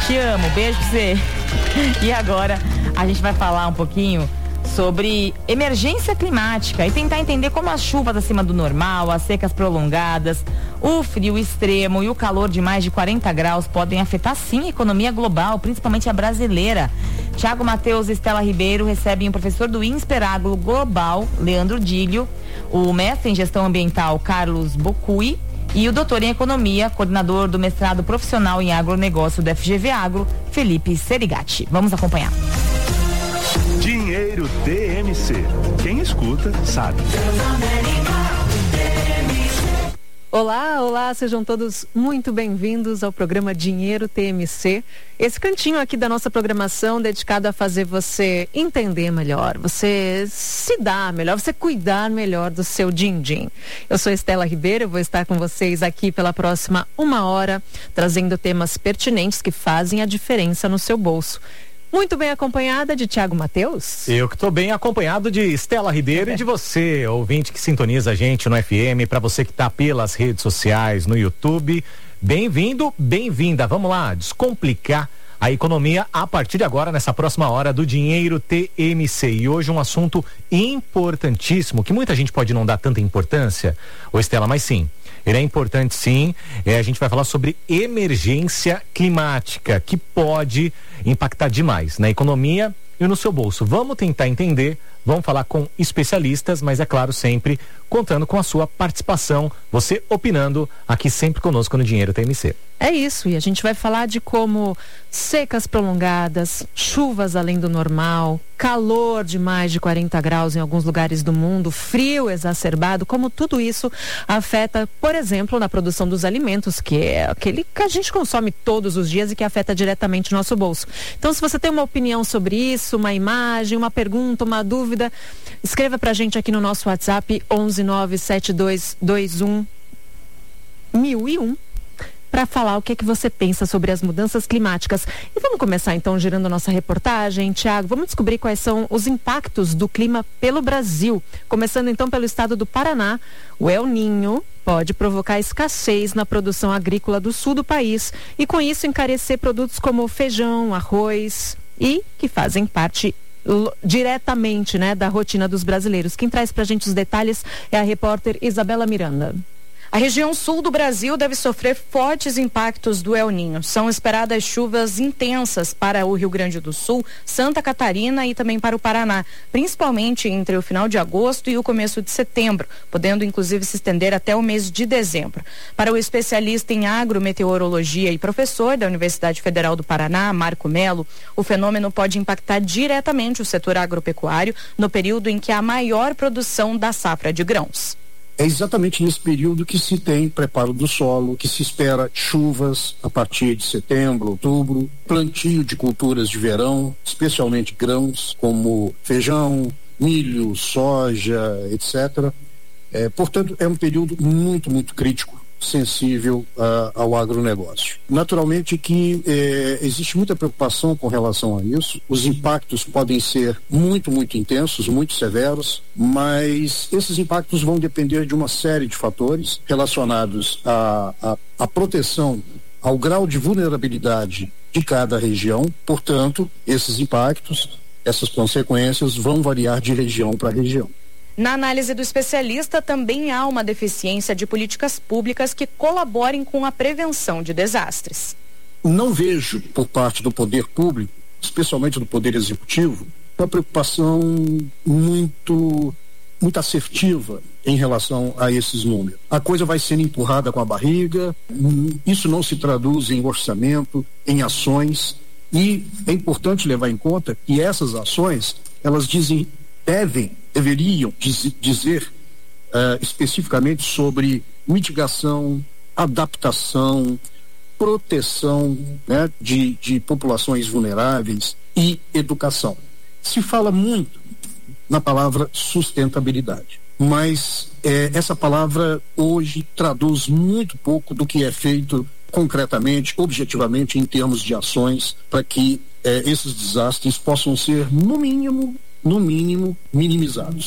Te amo, beijo pra você. E agora a gente vai falar um pouquinho sobre emergência climática e tentar entender como as chuvas acima do normal, as secas prolongadas, o frio extremo e o calor de mais de 40 graus podem afetar sim a economia global, principalmente a brasileira. Tiago Mateus e Estela Ribeiro recebem o professor do INSPER Agro Global, Leandro Dílio, o mestre em gestão ambiental, Carlos Bocui, e o doutor em economia, coordenador do mestrado profissional em agronegócio da FGV Agro, Felipe Serigati. Vamos acompanhar. Dinheiro TMC. Quem escuta sabe. Olá, sejam todos muito bem-vindos ao programa Dinheiro TMC. Esse cantinho aqui da nossa programação dedicado a fazer você entender melhor, você se dar melhor, você cuidar melhor do seu din-din. Eu sou Estela Ribeiro, vou estar com vocês aqui pela próxima 1 hora, trazendo temas pertinentes que fazem a diferença no seu bolso. Muito bem acompanhada de Tiago Mateus. Eu que estou bem acompanhado de Estela Ribeiro e de você, ouvinte que sintoniza a gente no FM, para você que está pelas redes sociais, no YouTube. Bem-vindo, bem-vinda. Vamos lá, descomplicar a economia a partir de agora, nessa próxima hora do Dinheiro TMC. E hoje um assunto importantíssimo, que muita gente pode não dar tanta importância, Estela, mas sim. Ele é importante sim, a gente vai falar sobre emergência climática, que pode impactar demais na economia e no seu bolso. Vamos tentar entender, vamos falar com especialistas, mas é claro, sempre contando com a sua participação, você opinando aqui sempre conosco no Dinheiro TMC. É isso, e a gente vai falar de como secas prolongadas, chuvas além do normal, calor de mais de 40 graus em alguns lugares do mundo, frio exacerbado, como tudo isso afeta, por exemplo, na produção dos alimentos, que é aquele que a gente consome todos os dias e que afeta diretamente o nosso bolso. Então, se você tem uma opinião sobre isso, uma imagem, uma pergunta, uma dúvida, escreva pra gente aqui no nosso WhatsApp 11972211001 para falar o que é que você pensa sobre as mudanças climáticas. E vamos começar então girando a nossa reportagem. Tiago, vamos descobrir quais são os impactos do clima pelo Brasil. Começando então pelo estado do Paraná, o El Niño pode provocar escassez na produção agrícola do sul do país e com isso encarecer produtos como feijão, arroz e que fazem parte diretamente, né, da rotina dos brasileiros. Quem traz pra gente os detalhes é a repórter Isabela Miranda. A região sul do Brasil deve sofrer fortes impactos do El Niño. São esperadas chuvas intensas para o Rio Grande do Sul, Santa Catarina e também para o Paraná, principalmente entre o final de agosto e o começo de setembro, podendo inclusive se estender até o mês de dezembro. Para o especialista em agrometeorologia e professor da Universidade Federal do Paraná, Marco Melo, o fenômeno pode impactar diretamente o setor agropecuário no período em que há maior produção da safra de grãos. É exatamente nesse período que se tem preparo do solo, que se espera chuvas a partir de setembro, outubro, plantio de culturas de verão, especialmente grãos como feijão, milho, soja, etc. Portanto, é um período muito, muito crítico, sensível ao agronegócio. Naturalmente que existe muita preocupação com relação a isso. Os impactos podem ser muito, muito intensos, muito severos, mas esses impactos vão depender de uma série de fatores relacionados à proteção, ao grau de vulnerabilidade de cada região. Portanto, esses impactos, essas consequências vão variar de região para região. Na análise do especialista, também há uma deficiência de políticas públicas que colaborem com a prevenção de desastres. Não vejo, por parte do poder público, especialmente do poder executivo, uma preocupação muito assertiva em relação a esses números. A coisa vai sendo empurrada com a barriga, isso não se traduz em orçamento, em ações, e é importante levar em conta que essas ações, elas deveriam dizer especificamente sobre mitigação, adaptação, proteção, né, de populações vulneráveis e educação. Se fala muito na palavra sustentabilidade, mas essa palavra hoje traduz muito pouco do que é feito concretamente, objetivamente, em termos de ações para que esses desastres possam ser, no mínimo, minimizados.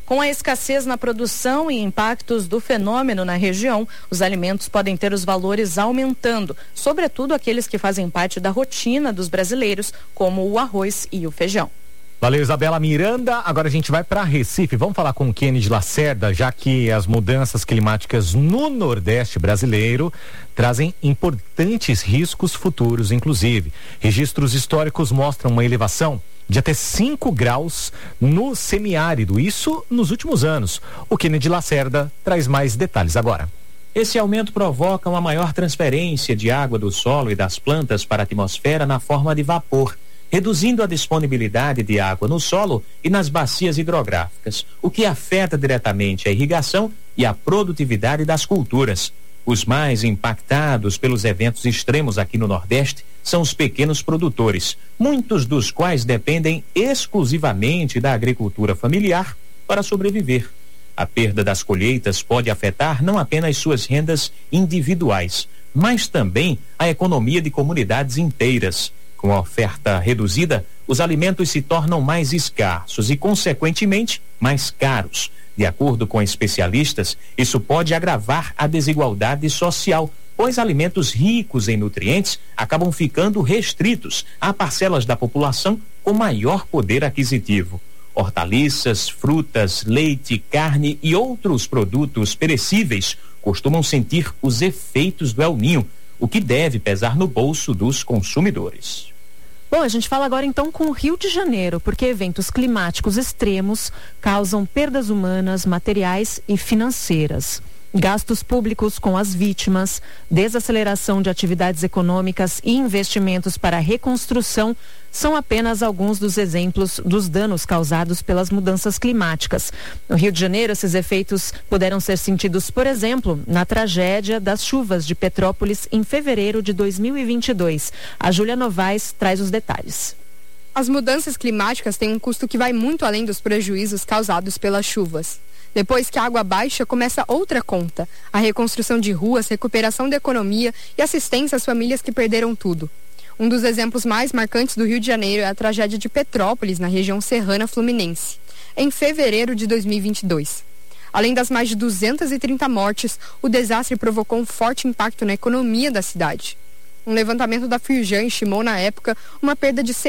Com a escassez na produção e impactos do fenômeno na região, os alimentos podem ter os valores aumentando, sobretudo aqueles que fazem parte da rotina dos brasileiros, como o arroz e o feijão. Valeu, Isabela Miranda. Agora a gente vai para Recife. Vamos falar com o Kennedy Lacerda, já que as mudanças climáticas no Nordeste brasileiro trazem importantes riscos futuros, inclusive. Registros históricos mostram uma elevação de até 5 graus no semiárido, isso nos últimos anos. O Kennedy Lacerda traz mais detalhes agora. Esse aumento provoca uma maior transferência de água do solo e das plantas para a atmosfera na forma de vapor, reduzindo a disponibilidade de água no solo e nas bacias hidrográficas, o que afeta diretamente a irrigação e a produtividade das culturas. Os mais impactados pelos eventos extremos aqui no Nordeste são os pequenos produtores, muitos dos quais dependem exclusivamente da agricultura familiar para sobreviver. A perda das colheitas pode afetar não apenas suas rendas individuais, mas também a economia de comunidades inteiras. Com a oferta reduzida, os alimentos se tornam mais escassos e, consequentemente, mais caros. De acordo com especialistas, isso pode agravar a desigualdade social, pois alimentos ricos em nutrientes acabam ficando restritos a parcelas da população com maior poder aquisitivo. Hortaliças, frutas, leite, carne e outros produtos perecíveis costumam sentir os efeitos do El Niño, o que deve pesar no bolso dos consumidores. Bom, a gente fala agora então com o Rio de Janeiro, porque eventos climáticos extremos causam perdas humanas, materiais e financeiras. Gastos públicos com as vítimas, desaceleração de atividades econômicas e investimentos para a reconstrução são apenas alguns dos exemplos dos danos causados pelas mudanças climáticas. No Rio de Janeiro, esses efeitos puderam ser sentidos, por exemplo, na tragédia das chuvas de Petrópolis em fevereiro de 2022. A Júlia Novaes traz os detalhes. As mudanças climáticas têm um custo que vai muito além dos prejuízos causados pelas chuvas. Depois que a água baixa, começa outra conta: a reconstrução de ruas, recuperação da economia e assistência às famílias que perderam tudo. Um dos exemplos mais marcantes do Rio de Janeiro é a tragédia de Petrópolis, na região serrana fluminense, em fevereiro de 2022. Além das mais de 230 mortes, o desastre provocou um forte impacto na economia da cidade. Um levantamento da Firjan estimou na época uma perda de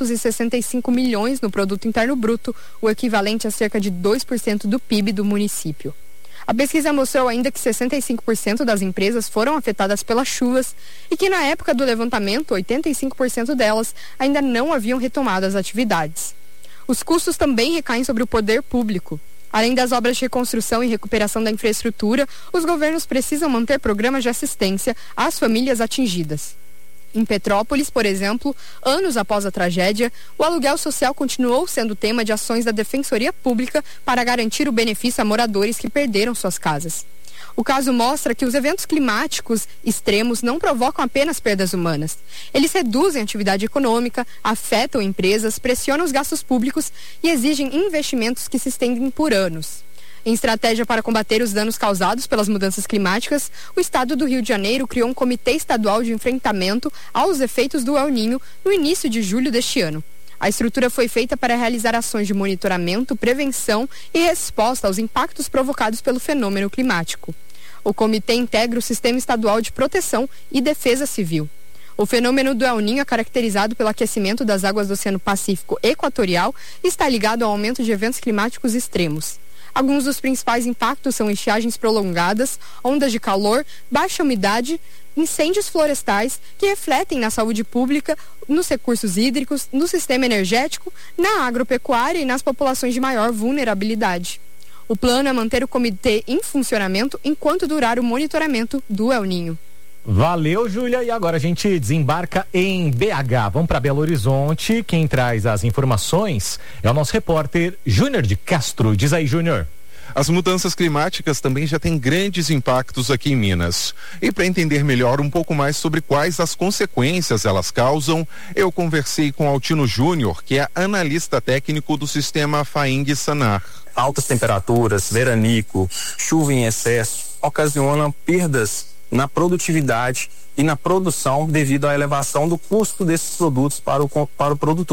665 milhões no produto interno bruto, o equivalente a cerca de 2% do PIB do município. A pesquisa mostrou ainda que 65% das empresas foram afetadas pelas chuvas e que na época do levantamento, 85% delas ainda não haviam retomado as atividades. Os custos também recaem sobre o poder público. Além das obras de reconstrução e recuperação da infraestrutura, os governos precisam manter programas de assistência às famílias atingidas. Em Petrópolis, por exemplo, anos após a tragédia, o aluguel social continuou sendo tema de ações da Defensoria Pública para garantir o benefício a moradores que perderam suas casas. O caso mostra que os eventos climáticos extremos não provocam apenas perdas humanas. Eles reduzem a atividade econômica, afetam empresas, pressionam os gastos públicos e exigem investimentos que se estendem por anos. Em estratégia para combater os danos causados pelas mudanças climáticas, o Estado do Rio de Janeiro criou um Comitê Estadual de Enfrentamento aos Efeitos do El Niño no início de julho deste ano. A estrutura foi feita para realizar ações de monitoramento, prevenção e resposta aos impactos provocados pelo fenômeno climático. O comitê integra o Sistema Estadual de Proteção e Defesa Civil. O fenômeno do El Niño é caracterizado pelo aquecimento das águas do Oceano Pacífico Equatorial e está ligado ao aumento de eventos climáticos extremos. Alguns dos principais impactos são estiagens prolongadas, ondas de calor, baixa umidade, incêndios florestais que refletem na saúde pública, nos recursos hídricos, no sistema energético, na agropecuária e nas populações de maior vulnerabilidade. O plano é manter o comitê em funcionamento enquanto durar o monitoramento do El Niño. Valeu, Júlia. E agora a gente desembarca em BH. Vamos para Belo Horizonte. Quem traz as informações é o nosso repórter Júnior de Castro. Diz aí, Júnior. As mudanças climáticas também já têm grandes impactos aqui em Minas. E para entender melhor um pouco mais sobre quais as consequências elas causam, eu conversei com Altino Júnior, que é analista técnico do sistema FAING-SANAR. Altas temperaturas, veranico, chuva em excesso ocasionam perdas na produtividade e na produção devido à elevação do custo desses produtos para o produtor.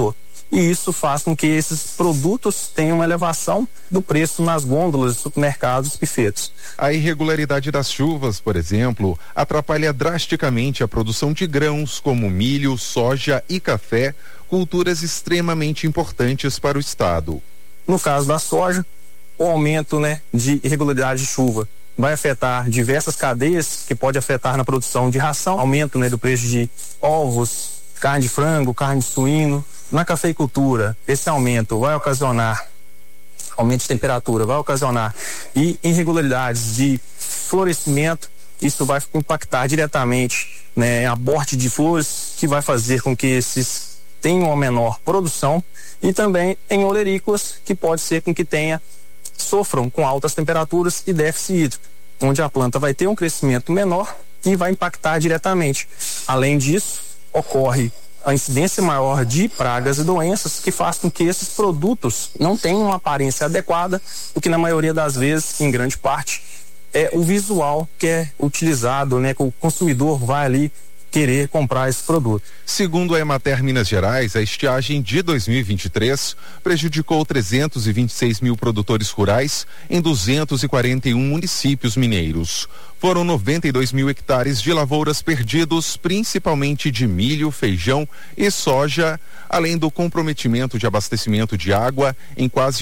e isso faz com que esses produtos tenham uma elevação do preço nas gôndolas de supermercados e feitos. A irregularidade das chuvas, por exemplo, atrapalha drasticamente a produção de grãos como milho, soja e café, culturas extremamente importantes para o estado. No caso da soja, o aumento, de irregularidade de chuva vai afetar diversas cadeias, que pode afetar na produção de ração, aumento, do preço de ovos, carne de frango, carne de suíno. Na cafeicultura, esse aumento vai ocasionar aumento de temperatura, vai ocasionar irregularidades de florescimento. Isso vai impactar diretamente, em aborte de flores, que vai fazer com que esses tenham uma menor produção, e também em olerícolas, que pode ser com que sofram com altas temperaturas e déficit hídrico, onde a planta vai ter um crescimento menor e vai impactar diretamente. Além disso, ocorre a incidência maior de pragas e doenças, que faz com que esses produtos não tenham uma aparência adequada, o que na maioria das vezes, em grande parte, é o visual que é utilizado, que o consumidor vai ali querer comprar esse produto. Segundo a Emater Minas Gerais, a estiagem de 2023 prejudicou 326 mil produtores rurais em 241 municípios mineiros. Foram 92 mil hectares de lavouras perdidos, principalmente de milho, feijão e soja, além do comprometimento de abastecimento de água em quase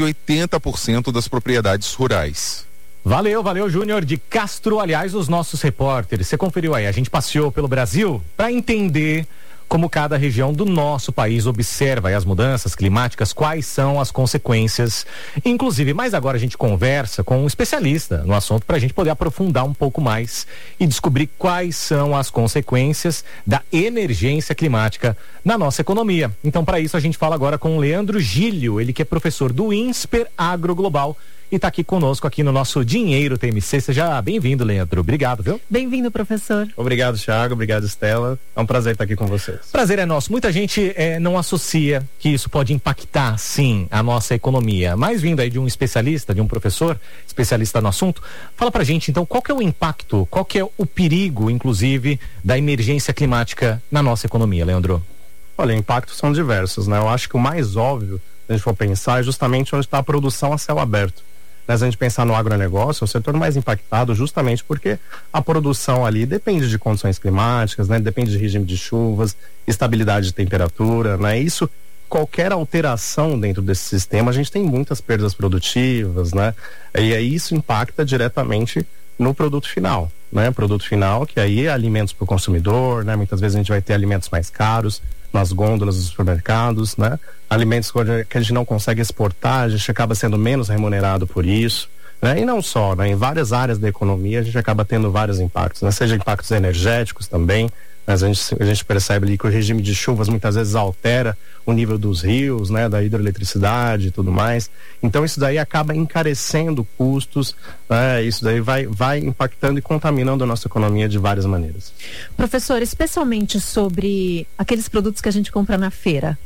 80% das propriedades rurais. Valeu, Júnior de Castro. Aliás, os nossos repórteres, você conferiu aí, a gente passeou pelo Brasil para entender como cada região do nosso país observa aí as mudanças climáticas, quais são as consequências, inclusive. Mas agora a gente conversa com um especialista no assunto para a gente poder aprofundar um pouco mais e descobrir quais são as consequências da emergência climática na nossa economia. Então, para isso, a gente fala agora com o Leandro Gílio, ele que é professor do INSPER Agro Global e está aqui conosco aqui no nosso Dinheiro TMC. Seja bem-vindo, Leandro. Obrigado, viu? Bem-vindo, professor. Obrigado, Thiago. Obrigado, Estela. É um prazer estar aqui com vocês. Prazer é nosso. Muita gente não associa que isso pode impactar, sim, a nossa economia. Mas vindo aí de um especialista, de um professor, especialista no assunto, fala pra gente, então, qual que é o impacto, qual que é o perigo, inclusive, da emergência climática na nossa economia, Leandro? Olha, impactos são diversos, né? Eu acho que o mais óbvio, se a gente for pensar, é justamente onde está a produção a céu aberto. Se a gente pensar no agronegócio, é o setor mais impactado justamente porque a produção ali depende de condições climáticas, depende de regime de chuvas, estabilidade de temperatura, Isso, qualquer alteração dentro desse sistema, a gente tem muitas perdas produtivas, E aí isso impacta diretamente no produto final, Produto final, que aí é alimentos para o consumidor, Muitas vezes a gente vai ter alimentos mais caros nas gôndolas dos supermercados, Alimentos que a gente não consegue exportar, a gente acaba sendo menos remunerado por isso, E não só, em várias áreas da economia a gente acaba tendo vários impactos, Seja impactos energéticos também, mas a gente percebe ali que o regime de chuvas muitas vezes altera o nível dos rios, da hidroeletricidade e tudo mais. Então isso daí acaba encarecendo custos, Isso daí vai impactando e contaminando a nossa economia de várias maneiras. Professor, especialmente sobre aqueles produtos que a gente compra na feira,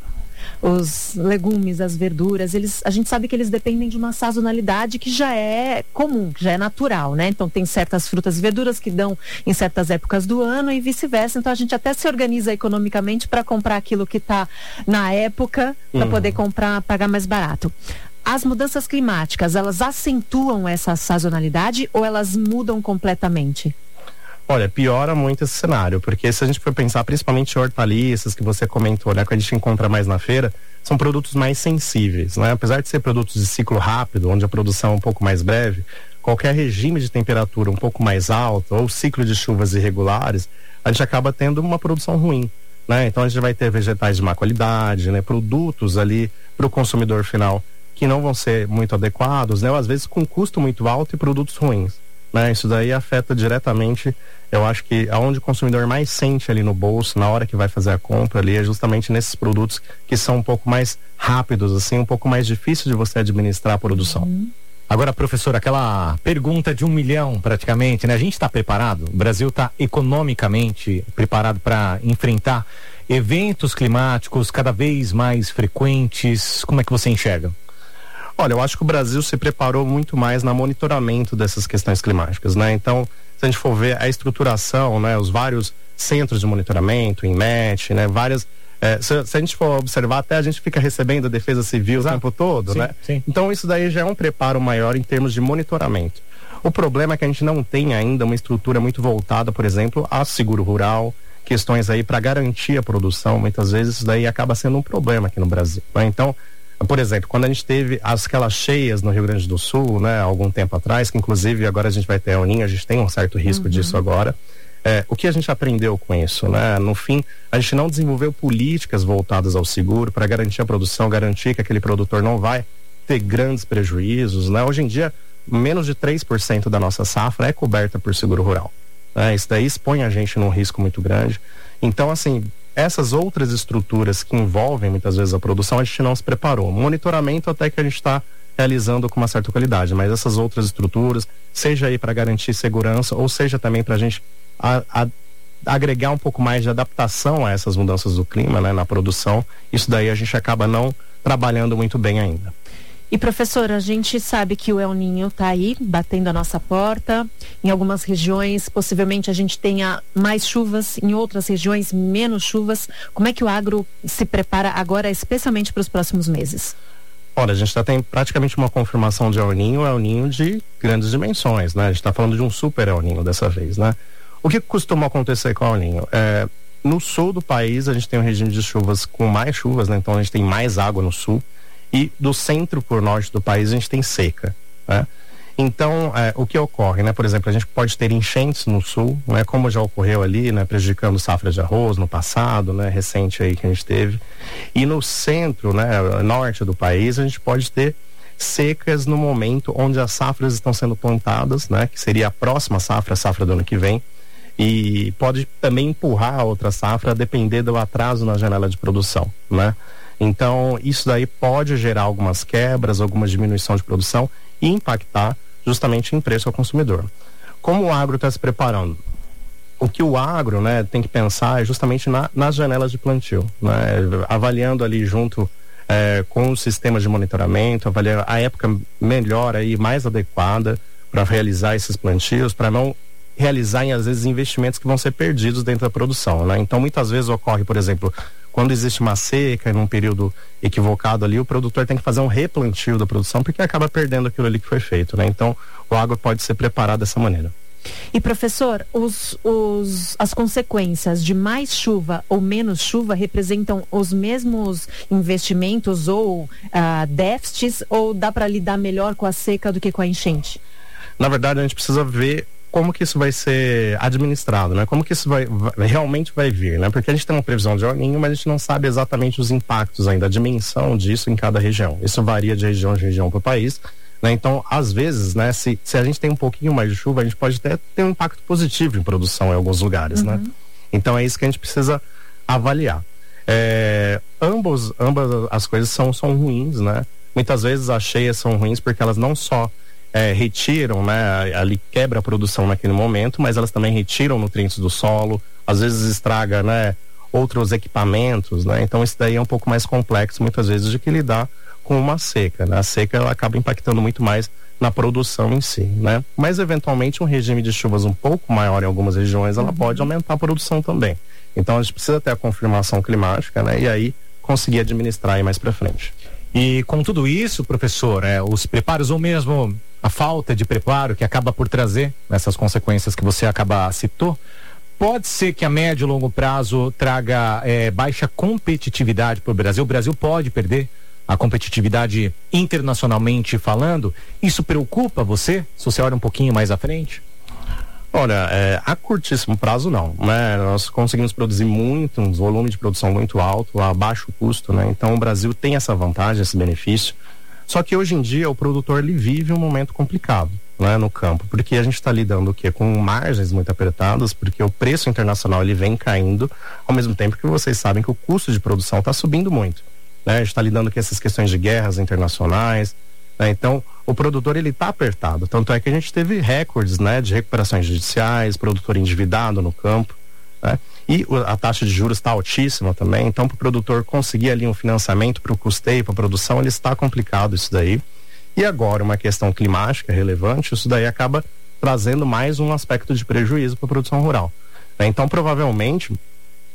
os legumes, as verduras, a gente sabe que eles dependem de uma sazonalidade que já é comum, que já é natural, Então tem certas frutas e verduras que dão em certas épocas do ano e vice-versa. Então a gente até se organiza economicamente para comprar aquilo que está na época, para poder comprar, pagar mais barato. As mudanças climáticas, elas acentuam essa sazonalidade ou elas mudam completamente? Olha, piora muito esse cenário, porque se a gente for pensar principalmente em hortaliças que você comentou, que a gente encontra mais na feira, são produtos mais sensíveis, Apesar de ser produtos de ciclo rápido, onde a produção é um pouco mais breve, qualquer regime de temperatura um pouco mais alto ou ciclo de chuvas irregulares, a gente acaba tendo uma produção ruim, Então a gente vai ter vegetais de má qualidade, Produtos ali para o consumidor final que não vão ser muito adequados, ou às vezes com custo muito alto e produtos ruins. Isso daí afeta diretamente, eu acho que aonde o consumidor mais sente ali no bolso, na hora que vai fazer a compra ali, é justamente nesses produtos que são um pouco mais rápidos, assim, um pouco mais difícil de você administrar a produção. Agora, professor, aquela pergunta de 1 milhão praticamente, A gente está preparado? O Brasil está economicamente preparado para enfrentar eventos climáticos cada vez mais frequentes? Como é que você enxerga? Olha, eu acho que o Brasil se preparou muito mais no monitoramento dessas questões climáticas, Então, se a gente for ver a estruturação, os vários centros de monitoramento, INMET, várias Se a gente for observar, até a gente fica recebendo a Defesa Civil o tempo todo, sim, né? Sim. Então isso daí já é um preparo maior em termos de monitoramento. O problema é que a gente não tem ainda uma estrutura muito voltada, por exemplo, a seguro rural, questões aí para garantir a produção. Muitas vezes isso daí acaba sendo um problema aqui no Brasil, né? Então, por exemplo, quando a gente teve aquelas cheias no Rio Grande do Sul, né, algum tempo atrás, que inclusive agora a gente vai ter El Niño, a gente tem um certo risco disso agora. O que a gente aprendeu com isso, né? No fim, a gente não desenvolveu políticas voltadas ao seguro para garantir a produção, garantir que aquele produtor não vai ter grandes prejuízos, né? Hoje em dia, menos de 3% da nossa safra é coberta por seguro rural, né? Isso daí expõe a gente num risco muito grande. Então, assim, essas outras estruturas que envolvem muitas vezes a produção, a gente não se preparou. Monitoramento até que a gente está realizando com uma certa qualidade, mas essas outras estruturas, seja aí para garantir segurança ou seja também para a gente agregar um pouco mais de adaptação a essas mudanças do clima, né, na produção, isso daí a gente acaba não trabalhando muito bem ainda. E professora, a gente sabe que o El Niño está aí, batendo a nossa porta. Em algumas regiões, possivelmente a gente tenha mais chuvas, em outras regiões, menos chuvas. Como é que o agro se prepara agora, especialmente para os próximos meses? Olha, a gente já tem praticamente uma confirmação de El Niño de grandes dimensões, né? A gente está falando de um super El Niño dessa vez, né? O que costuma acontecer com o El Niño? No sul do país, a gente tem um regime de chuvas com mais chuvas, né? Então a gente tem mais água no sul. E do centro por norte do país a gente tem seca, né? Então, o que ocorre, né? Por exemplo, a gente pode ter enchentes no sul, né? Como já ocorreu ali, né? Prejudicando safra de arroz no passado, né? Recente aí que a gente teve. E no centro, né? Norte do país, a gente pode ter secas no momento onde as safras estão sendo plantadas, né? Que seria a próxima safra, a safra do ano que vem. E pode também empurrar a outra safra a depender do atraso na janela de produção, né? Então, isso daí pode gerar algumas quebras, alguma diminuição de produção e impactar justamente em preço ao consumidor. Como o agro está se preparando? O que o agro, né, tem que pensar é justamente nas janelas de plantio, né? Avaliando ali junto com os sistemas de monitoramento, avaliando a época melhor aí, mais adequada para realizar esses plantios, para não realizarem às vezes investimentos que vão ser perdidos dentro da produção, né? Então muitas vezes ocorre, por exemplo, quando existe uma seca num período equivocado ali, o produtor tem que fazer um replantio da produção porque acaba perdendo aquilo ali que foi feito, né? Então o agro pode ser preparado dessa maneira. E professor, as consequências de mais chuva ou menos chuva representam os mesmos investimentos ou déficits, ou dá para lidar melhor com a seca do que com a enchente? Na verdade, a gente precisa ver como que isso vai ser administrado, né? Como que isso realmente vai vir, né? Porque a gente tem uma previsão de El Niño, mas a gente não sabe exatamente os impactos ainda, a dimensão disso em cada região. Isso varia de região para o país, né? Então, às vezes, né? Se a gente tem um pouquinho mais de chuva, a gente pode até ter um impacto positivo em produção em alguns lugares, né? Então, é isso que a gente precisa avaliar. Ambas as coisas são ruins, né? Muitas vezes as cheias são ruins porque elas não só retiram, né, ali quebra a produção naquele momento, mas elas também retiram nutrientes do solo, às vezes estraga, né, outros equipamentos, né? Então isso daí é um pouco mais complexo muitas vezes de que lidar com uma seca, né? A seca ela acaba impactando muito mais na produção em si, né? Mas eventualmente um regime de chuvas um pouco maior em algumas regiões, ela pode aumentar a produção também. Então a gente precisa ter a confirmação climática, né? E aí conseguir administrar aí mais para frente. E com tudo isso, professor, os preparos ou mesmo a falta de preparo que acaba por trazer essas consequências que você citou, pode ser que a médio e longo prazo traga baixa competitividade para o Brasil. O Brasil pode perder a competitividade internacionalmente falando. Isso preocupa você, se você olha um pouquinho mais à frente? Olha, a curtíssimo prazo não, né? Nós conseguimos produzir um volume de produção muito alto, a baixo custo, né? Então o Brasil tem essa vantagem, esse benefício. Só que hoje em dia o produtor ele vive um momento complicado, né, no campo, porque a gente está lidando com margens muito apertadas, porque o preço internacional ele vem caindo, ao mesmo tempo que vocês sabem que o custo de produção está subindo muito, né? A gente está lidando com essas questões de guerras internacionais, né? Então o produtor ele está apertado, tanto é que a gente teve recordes, né, de recuperações judiciais, produtor endividado no campo, né? E a taxa de juros está altíssima também, então para o produtor conseguir ali um financiamento para o custeio, para a produção, ele está complicado isso daí. E agora uma questão climática relevante, isso daí acaba trazendo mais um aspecto de prejuízo para a produção rural, né? Então provavelmente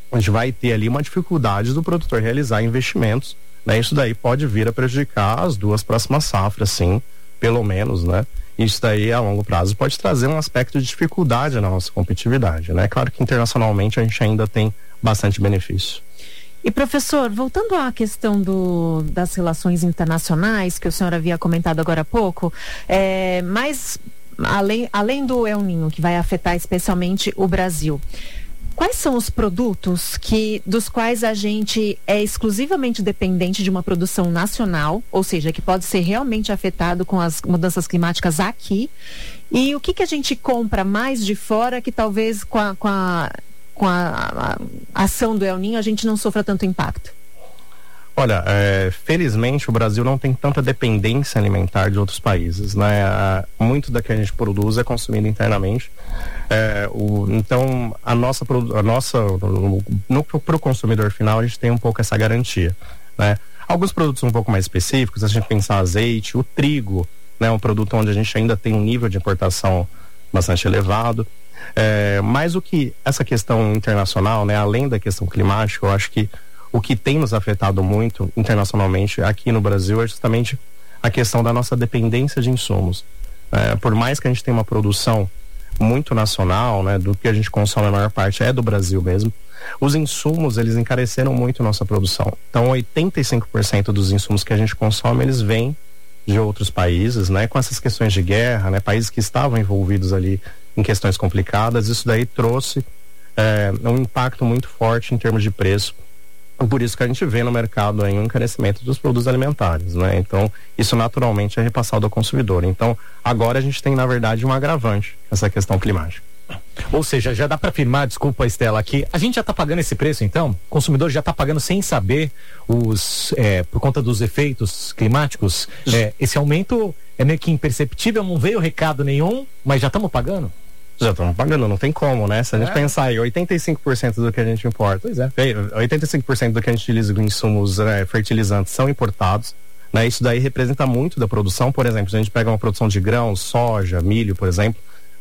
a gente vai ter ali uma dificuldade do produtor realizar investimentos, né? Isso daí pode vir a prejudicar as 2 próximas safras, sim, pelo menos, né? Isso daí a longo prazo pode trazer um aspecto de dificuldade na nossa competitividade, né? Claro que internacionalmente a gente ainda tem bastante benefício. E professor, voltando à questão das relações internacionais que o senhor havia comentado agora há pouco, mas além do El Niño, que vai afetar especialmente o Brasil, quais são os produtos dos quais a gente é exclusivamente dependente de uma produção nacional, ou seja, que pode ser realmente afetado com as mudanças climáticas aqui? E o que a gente compra mais de fora que talvez com a ação do El Niño a gente não sofra tanto impacto? Olha, felizmente o Brasil não tem tanta dependência alimentar de outros países, né? Muito da que a gente produz é consumido internamente. Então para o consumidor final a gente tem um pouco essa garantia, né? Alguns produtos um pouco mais específicos, se a gente pensar azeite, o trigo, né? Um produto onde a gente ainda tem um nível de importação bastante elevado. Mas essa questão internacional, né? Além da questão climática, eu acho que o que tem nos afetado muito internacionalmente aqui no Brasil é justamente a questão da nossa dependência de insumos. Por mais que a gente tenha uma produção muito nacional, né, do que a gente consome, a maior parte é do Brasil mesmo, os insumos, eles encareceram muito nossa produção. Então 85% dos insumos que a gente consome, eles vêm de outros países, né, com essas questões de guerra, né, países que estavam envolvidos ali em questões complicadas. Isso daí trouxe um impacto muito forte em termos de preço. Por isso que a gente vê no mercado aí um encarecimento dos produtos alimentares, né? Então, isso naturalmente é repassado ao consumidor. Então, agora a gente tem, na verdade, um agravante essa questão climática. Ou seja, já dá para afirmar, desculpa, Estela, que a gente já está pagando esse preço, então? O consumidor já está pagando sem saber por conta dos efeitos climáticos? Esse aumento é meio que imperceptível, não veio recado nenhum, mas já estamos pagando? Já estamos pagando, não tem como, né? Se a gente pensar aí, 85% do que a gente importa, 85% do que a gente utiliza com insumos fertilizantes são importados, né? Isso daí representa muito da produção. Por exemplo, se a gente pega uma produção de grãos, soja, milho, por exemplo,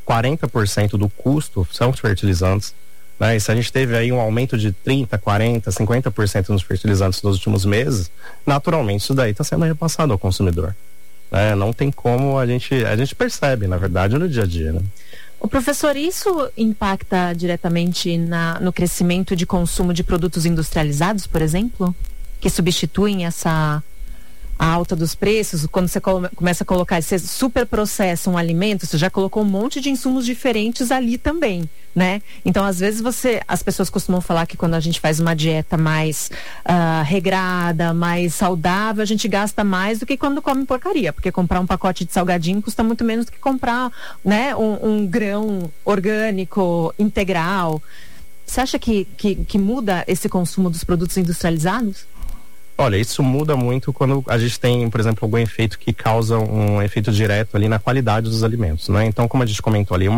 40% do custo são os fertilizantes, né? E se a gente teve aí um aumento de 30%, 40%, 50% nos fertilizantes nos últimos meses, naturalmente isso daí está sendo repassado ao consumidor. Não tem como, a gente percebe, na verdade, no dia a dia, né? O professor, isso impacta diretamente no crescimento de consumo de produtos industrializados, por exemplo? Que substituem a alta dos preços? Quando você começa a colocar, você super processa um alimento, você já colocou um monte de insumos diferentes ali também, né? Então, às vezes as pessoas costumam falar que quando a gente faz uma dieta mais regrada, mais saudável, a gente gasta mais do que quando come porcaria, porque comprar um pacote de salgadinho custa muito menos do que comprar, né, um grão orgânico integral. Você acha que muda esse consumo dos produtos industrializados? Olha, isso muda muito quando a gente tem, por exemplo, algum efeito que causa um efeito direto ali na qualidade dos alimentos, né? Então, como a gente comentou ali,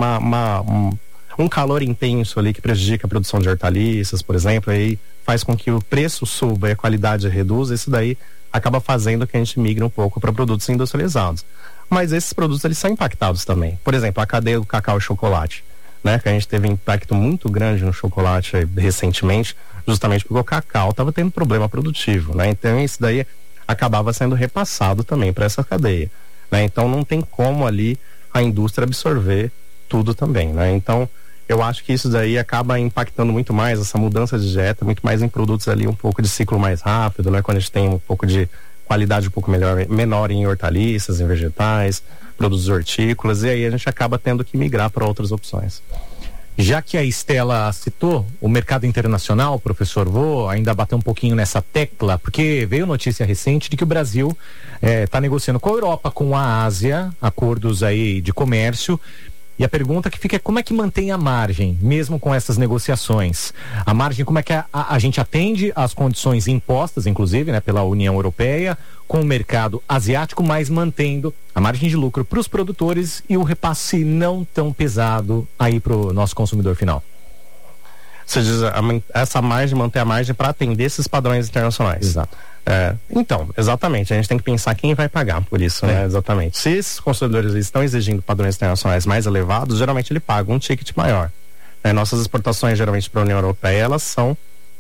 um calor intenso ali que prejudica a produção de hortaliças, por exemplo, aí faz com que o preço suba e a qualidade reduza. Isso daí acaba fazendo que a gente migre um pouco para produtos industrializados. Mas esses produtos, eles são impactados também. Por exemplo, a cadeia do cacau e chocolate, né? Que a gente teve um impacto muito grande no chocolate recentemente, justamente porque o cacau estava tendo problema produtivo, né? Então isso daí acabava sendo repassado também para essa cadeia, né? Então não tem como ali a indústria absorver tudo também, né? Então eu acho que isso daí acaba impactando muito mais essa mudança de dieta, muito mais em produtos ali um pouco de ciclo mais rápido, né? Quando a gente tem um pouco de qualidade um pouco menor em hortaliças, em vegetais, produtos hortícolas, e aí a gente acaba tendo que migrar para outras opções. Já que a Estela citou o mercado internacional, professor, vou ainda bater um pouquinho nessa tecla, porque veio notícia recente de que o Brasil está negociando com a Europa, com a Ásia, acordos aí de comércio. E a pergunta que fica é como é que mantém a margem, mesmo com essas negociações? A margem, como é que a gente atende às condições impostas, inclusive, né, pela União Europeia, com o mercado asiático, mas mantendo a margem de lucro para os produtores e o repasse não tão pesado aí para o nosso consumidor final? Você diz, essa margem, manter a margem para atender esses padrões internacionais. Exato. Então, exatamente, a gente tem que pensar quem vai pagar por isso, né? Exatamente. Se esses consumidores estão exigindo padrões internacionais mais elevados, geralmente ele paga um ticket maior. Nossas exportações, geralmente para a União Europeia, elas são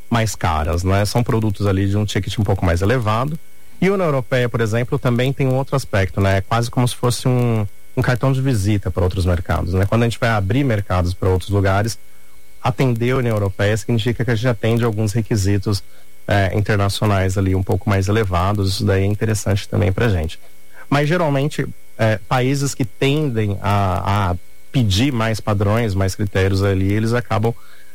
mais caras, né? São produtos ali de um ticket um pouco mais elevado. E a União Europeia, por exemplo, também tem um outro aspecto, né? É quase como se fosse um cartão de visita para outros mercados, né? Quando a gente vai abrir mercados para outros lugares, atender a União Europeia significa que a gente atende alguns requisitos internacionais ali um pouco mais elevados. Isso daí é interessante também para a gente. Mas geralmente países que tendem a pedir mais padrões, mais critérios ali, eles acabam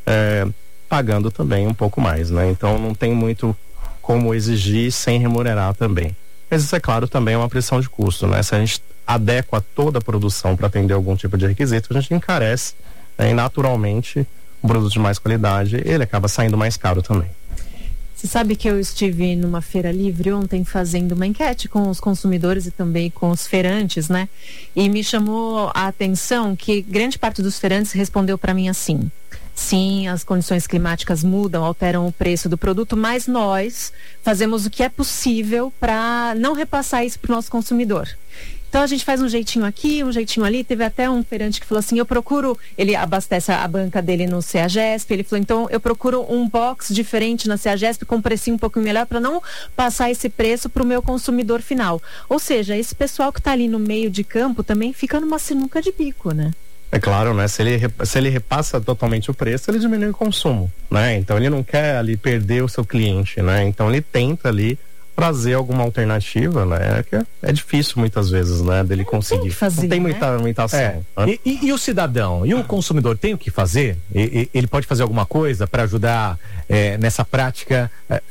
pagando também um pouco mais, né? Então não tem muito como exigir sem remunerar também. Mas isso, é claro, também é uma pressão de custo, né? Se a gente adequa toda a produção para atender algum tipo de requisito, a gente encarece, né? E naturalmente um produto de mais qualidade, ele acaba saindo mais caro também. Você sabe que eu estive numa feira livre ontem fazendo uma enquete com os consumidores e também com os feirantes, né? E me chamou a atenção que grande parte dos feirantes respondeu para mim assim: sim, as condições climáticas mudam, alteram o preço do produto, mas nós fazemos o que é possível para não repassar isso para o nosso consumidor. Então a gente faz um jeitinho aqui, um jeitinho ali. Teve até um feirante que falou assim: ele abastece a banca dele no CEAGESP, ele falou, então eu procuro um box diferente na CEAGESP com um precinho um pouquinho melhor para não passar esse preço para o meu consumidor final. Ou seja, esse pessoal que está ali no meio de campo também fica numa sinuca de bico, né? É claro, né? Se ele repassa totalmente o preço, ele diminui o consumo, né? Então ele não quer ali perder o seu cliente, né? Então ele tenta ali trazer alguma alternativa, né? Que é difícil muitas vezes, né? Dele conseguir. Fazer, não tem né? muita ação. Né? E o cidadão, e o consumidor tem o que fazer? Ele pode fazer alguma coisa para ajudar nessa prática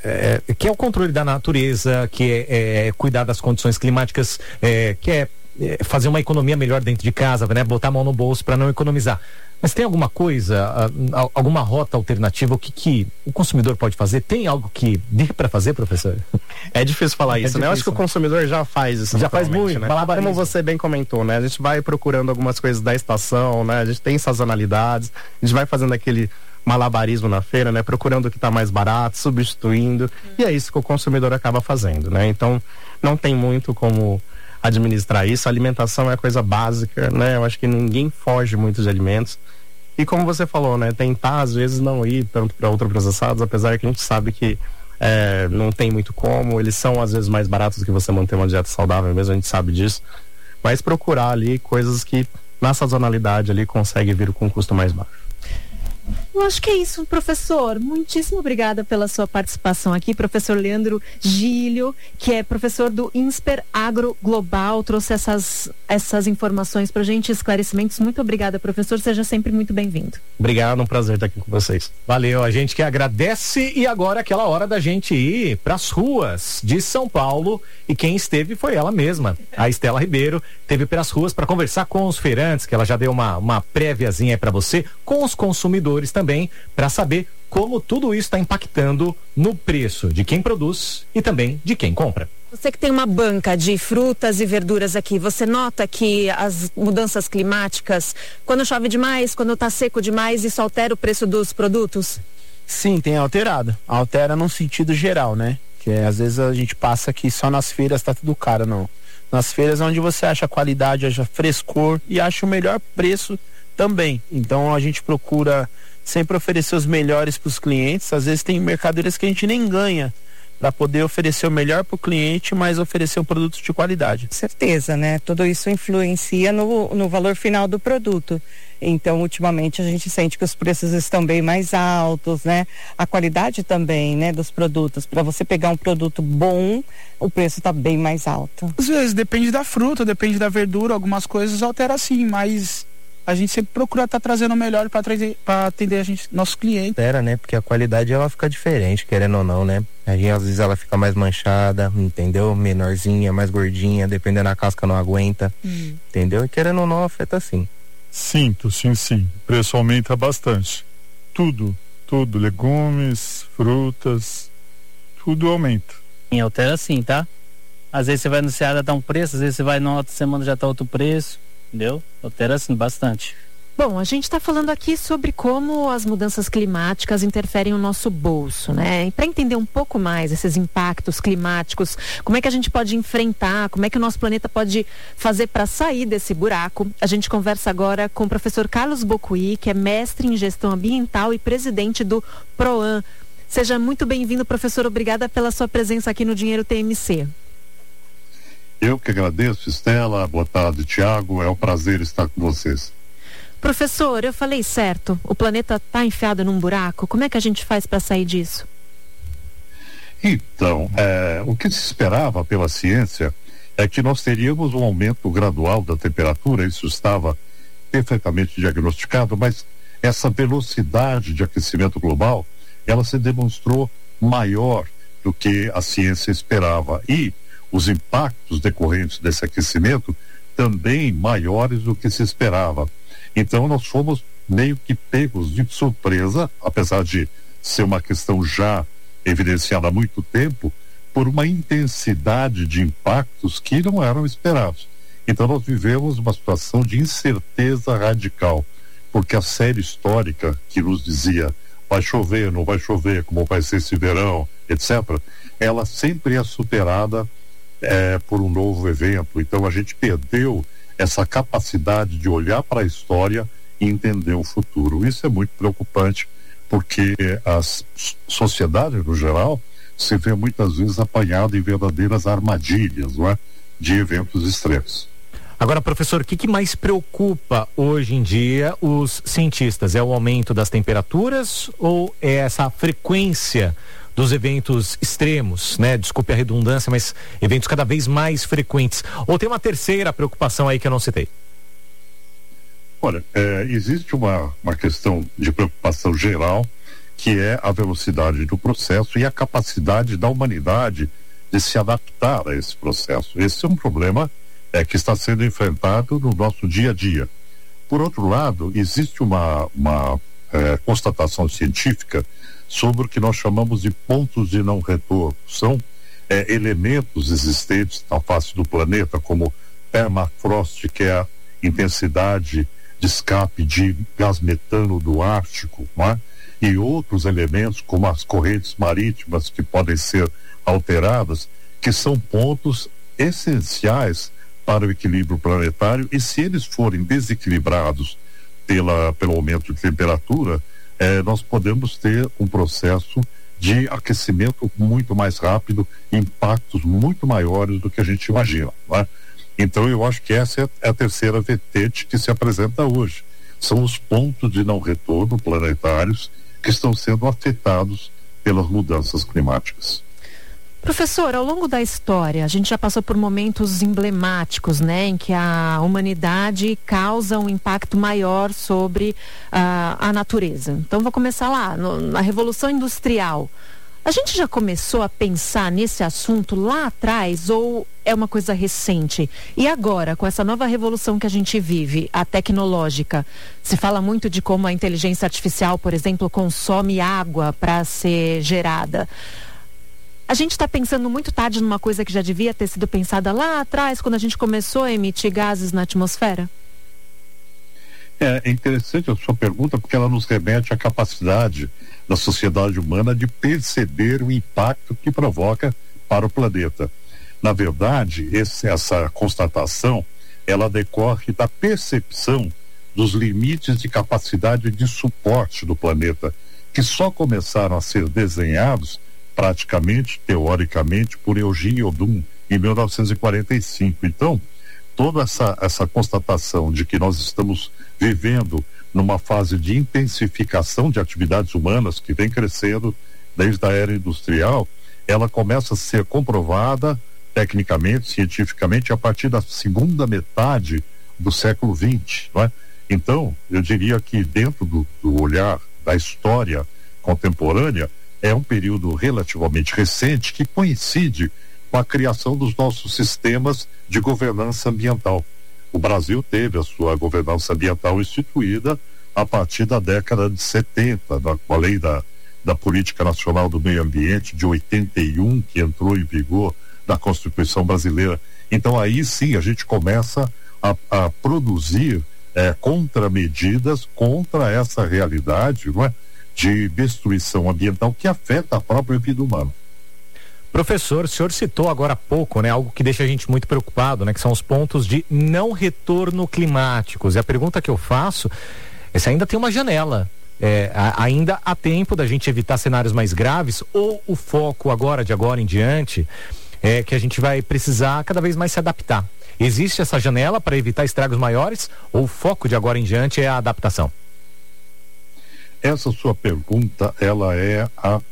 que é o controle da natureza, que é cuidar das condições climáticas, que é fazer uma economia melhor dentro de casa, né? Botar a mão no bolso para não economizar. Mas tem alguma coisa, alguma rota alternativa? O que o consumidor pode fazer? Tem algo que dê para fazer, professor? É difícil falar isso, né? Eu acho que o consumidor já faz isso. Já faz muito, né? Como você bem comentou, né? A gente vai procurando algumas coisas da estação, né? A gente tem sazonalidades, a gente vai fazendo aquele malabarismo na feira, né? Procurando o que está mais barato, substituindo. E é isso que o consumidor acaba fazendo, né? Então, não tem muito como administrar isso. A alimentação é a coisa básica, né? Eu acho que ninguém foge muito de alimentos. E como você falou, né? Tentar às vezes não ir tanto para ultraprocessados, apesar que a gente sabe que não tem muito como. Eles são às vezes mais baratos do que você manter uma dieta saudável mesmo, a gente sabe disso. Mas procurar ali coisas que na sazonalidade ali consegue vir com um custo mais baixo. Eu acho que é isso, professor. Muitíssimo obrigada pela sua participação aqui, professor Leandro Gílio, que é professor do INSPER Agro Global, trouxe essas informações pra gente, esclarecimentos. Muito obrigada, professor, seja sempre muito bem-vindo. Obrigado, um prazer estar aqui com vocês. Valeu, a gente que agradece. E agora aquela hora da gente ir pras ruas de São Paulo, e quem esteve foi ela mesma, a Estela Ribeiro, teve pras ruas para conversar com os feirantes, que ela já deu uma préviazinha para você, com os consumidores também, para saber como tudo isso está impactando no preço de quem produz e também de quem compra. Você que tem uma banca de frutas e verduras aqui, você nota que as mudanças climáticas, quando chove demais, quando está seco demais, isso altera o preço dos produtos? Sim, tem alterado. Altera num sentido geral, né? Que às vezes a gente passa que só nas feiras tá tudo caro, não. Nas feiras onde você acha qualidade, acha frescor e acha o melhor preço também. Então a gente procura sempre oferecer os melhores para os clientes. Às vezes tem mercadorias que a gente nem ganha para poder oferecer o melhor para o cliente, mas oferecer um produto de qualidade. Certeza, né? Tudo isso influencia no valor final do produto. Então, ultimamente, a gente sente que os preços estão bem mais altos, né? A qualidade também, né, dos produtos. Para você pegar um produto bom, o preço está bem mais alto. Às vezes, depende da fruta, depende da verdura, algumas coisas altera sim, mas a gente sempre procura estar trazendo o melhor para atender a gente, nossos clientes. Altera, né? Porque a qualidade ela fica diferente, querendo ou não, né? A gente, às vezes ela fica mais manchada, entendeu? Menorzinha, mais gordinha, dependendo da casca não aguenta, entendeu? E querendo ou não, afeta sim. Sinto, sim. O preço aumenta bastante. Tudo, legumes, frutas, tudo aumenta. Altera sim, tá? Às vezes você vai no Ceará, tá um preço, às vezes você vai na outra semana já tá outro preço, entendeu? Altera sim, bastante. Bom, a gente está falando aqui sobre como as mudanças climáticas interferem no nosso bolso, né? E para entender um pouco mais esses impactos climáticos, como é que a gente pode enfrentar, como é que o nosso planeta pode fazer para sair desse buraco, a gente conversa agora com o professor Carlos Bocuí, que é mestre em gestão ambiental e presidente do PROAM. Seja muito bem-vindo, professor. Obrigada pela sua presença aqui no Dinheiro TMC. Eu que agradeço, Estela. Boa tarde, Tiago. É um prazer estar com vocês. Professor, eu falei certo. O planeta está enfiado num buraco. Como é que a gente faz para sair disso? Então, o que se esperava pela ciência é que nós teríamos um aumento gradual da temperatura. Isso estava perfeitamente diagnosticado, mas essa velocidade de aquecimento global, ela se demonstrou maior do que a ciência esperava. E os impactos decorrentes desse aquecimento também maiores do que se esperava. Então nós fomos meio que pegos de surpresa, apesar de ser uma questão já evidenciada há muito tempo, por uma intensidade de impactos que não eram esperados. Então nós vivemos uma situação de incerteza radical, porque a série histórica que nos dizia vai chover, não vai chover, como vai ser esse verão, etc., ela sempre é superada por um novo evento. Então a gente perdeu essa capacidade de olhar para a história e entender o futuro. Isso é muito preocupante, porque a sociedade no geral se vê muitas vezes apanhada em verdadeiras armadilhas, não é? De eventos extremos. Agora, professor, o que mais preocupa hoje em dia os cientistas? É o aumento das temperaturas ou é essa frequência dos eventos extremos, né? Desculpe a redundância, mas eventos cada vez mais frequentes. Ou tem uma terceira preocupação aí que eu não citei? Olha, existe uma questão de preocupação geral, que é a velocidade do processo e a capacidade da humanidade de se adaptar a esse processo. Esse é um problema que está sendo enfrentado no nosso dia a dia. Por outro lado, existe uma constatação científica sobre o que nós chamamos de pontos de não retorno. São elementos existentes na face do planeta, como permafrost, que é a intensidade de escape de gás metano do Ártico, não é? E outros elementos, como as correntes marítimas que podem ser alteradas, que são pontos essenciais para o equilíbrio planetário, e se eles forem desequilibrados pelo aumento de temperatura, nós podemos ter um processo de aquecimento muito mais rápido, impactos muito maiores do que a gente imagina, não é? Então eu acho que essa é a terceira vertente que se apresenta hoje. São os pontos de não retorno planetários que estão sendo afetados pelas mudanças climáticas. Professor, ao longo da história, a gente já passou por momentos emblemáticos, né, em que a humanidade causa um impacto maior sobre a natureza. Então, vou começar lá, na Revolução Industrial. A gente já começou a pensar nesse assunto lá atrás ou é uma coisa recente? E agora, com essa nova revolução que a gente vive, a tecnológica, se fala muito de como a inteligência artificial, por exemplo, consome água para ser gerada. A gente está pensando muito tarde numa coisa que já devia ter sido pensada lá atrás, quando a gente começou a emitir gases na atmosfera? É interessante a sua pergunta, porque ela nos remete à capacidade da sociedade humana de perceber o impacto que provoca para o planeta. Na verdade, essa constatação, ela decorre da percepção dos limites de capacidade de suporte do planeta, que só começaram a ser desenhados praticamente, teoricamente, por Eugene Odum em 1945. Então, toda essa constatação de que nós estamos vivendo numa fase de intensificação de atividades humanas que vem crescendo desde a era industrial, ela começa a ser comprovada tecnicamente, cientificamente, a partir da segunda metade do século XX, não é? Então, eu diria que dentro do olhar da história contemporânea, é um período relativamente recente que coincide com a criação dos nossos sistemas de governança ambiental. O Brasil teve a sua governança ambiental instituída a partir da década de 70, com a lei da Política Nacional do Meio Ambiente de 81, que entrou em vigor da Constituição Brasileira. Então aí sim a gente começa a produzir contramedidas contra essa realidade, não é? De destruição ambiental que afeta a própria vida humana. Professor, o senhor citou agora há pouco, né, algo que deixa a gente muito preocupado, né, que são os pontos de não retorno climáticos. E a pergunta que eu faço é se ainda tem uma janela ainda há tempo da gente evitar cenários mais graves, ou o foco agora, de agora em diante, é que a gente vai precisar cada vez mais se adaptar? Existe essa janela para evitar estragos maiores, ou o foco de agora em diante é a adaptação? Essa sua pergunta, ela é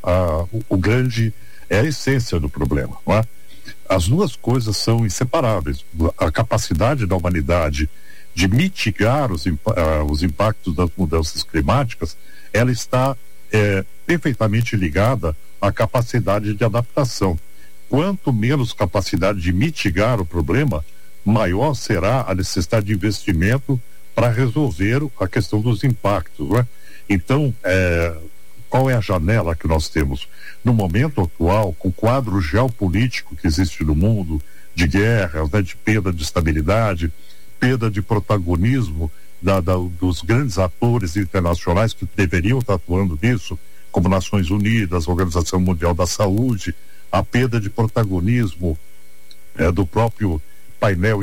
é a essência do problema, não é? As duas coisas são inseparáveis. A capacidade da humanidade de mitigar os impactos das mudanças climáticas, ela está perfeitamente ligada à capacidade de adaptação. Quanto menos capacidade de mitigar o problema, maior será a necessidade de investimento para resolver a questão dos impactos, né? Então, qual é a janela que nós temos? No momento atual, com o quadro geopolítico que existe no mundo, de guerras, né, de perda de estabilidade, perda de protagonismo dos grandes atores internacionais que deveriam estar atuando nisso, como Nações Unidas, Organização Mundial da Saúde, a perda de protagonismo do próprio painel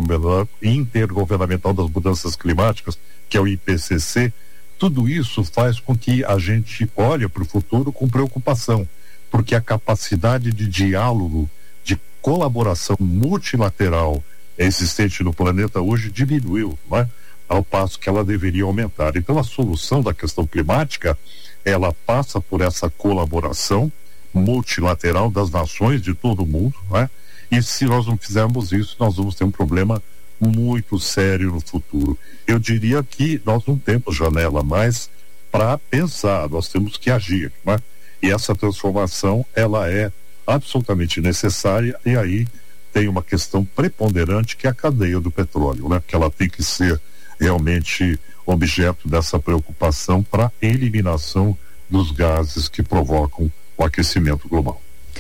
intergovernamental das mudanças climáticas, que é o IPCC. Tudo isso faz com que a gente olhe para o futuro com preocupação, porque a capacidade de diálogo, de colaboração multilateral existente no planeta hoje diminuiu, não é? Ao passo que ela deveria aumentar. Então a solução da questão climática, ela passa por essa colaboração multilateral das nações de todo o mundo, não é? E se nós não fizermos isso, nós vamos ter um problema muito sério no futuro. Eu diria que nós não temos janela mais para pensar, nós temos que agir, né? E essa transformação, ela é absolutamente necessária, e aí tem uma questão preponderante, que é a cadeia do petróleo, né? Que ela tem que ser realmente objeto dessa preocupação para eliminação dos gases que provocam o aquecimento global.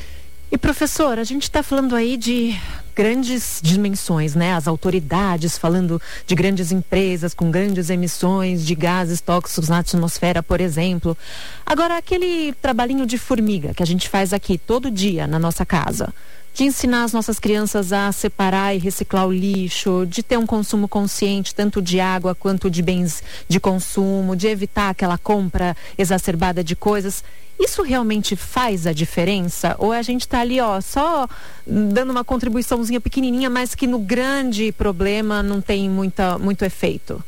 E professor, a gente está falando aí de grandes dimensões, né? As autoridades falando de grandes empresas com grandes emissões de gases tóxicos na atmosfera, por exemplo. Agora, aquele trabalhinho de formiga que a gente faz aqui todo dia na nossa casa, de ensinar as nossas crianças a separar e reciclar o lixo, de ter um consumo consciente tanto de água quanto de bens de consumo, de evitar aquela compra exacerbada de coisas, isso realmente faz a diferença? Ou a gente está ali, só dando uma contribuiçãozinha pequenininha, mas que no grande problema não tem muito efeito?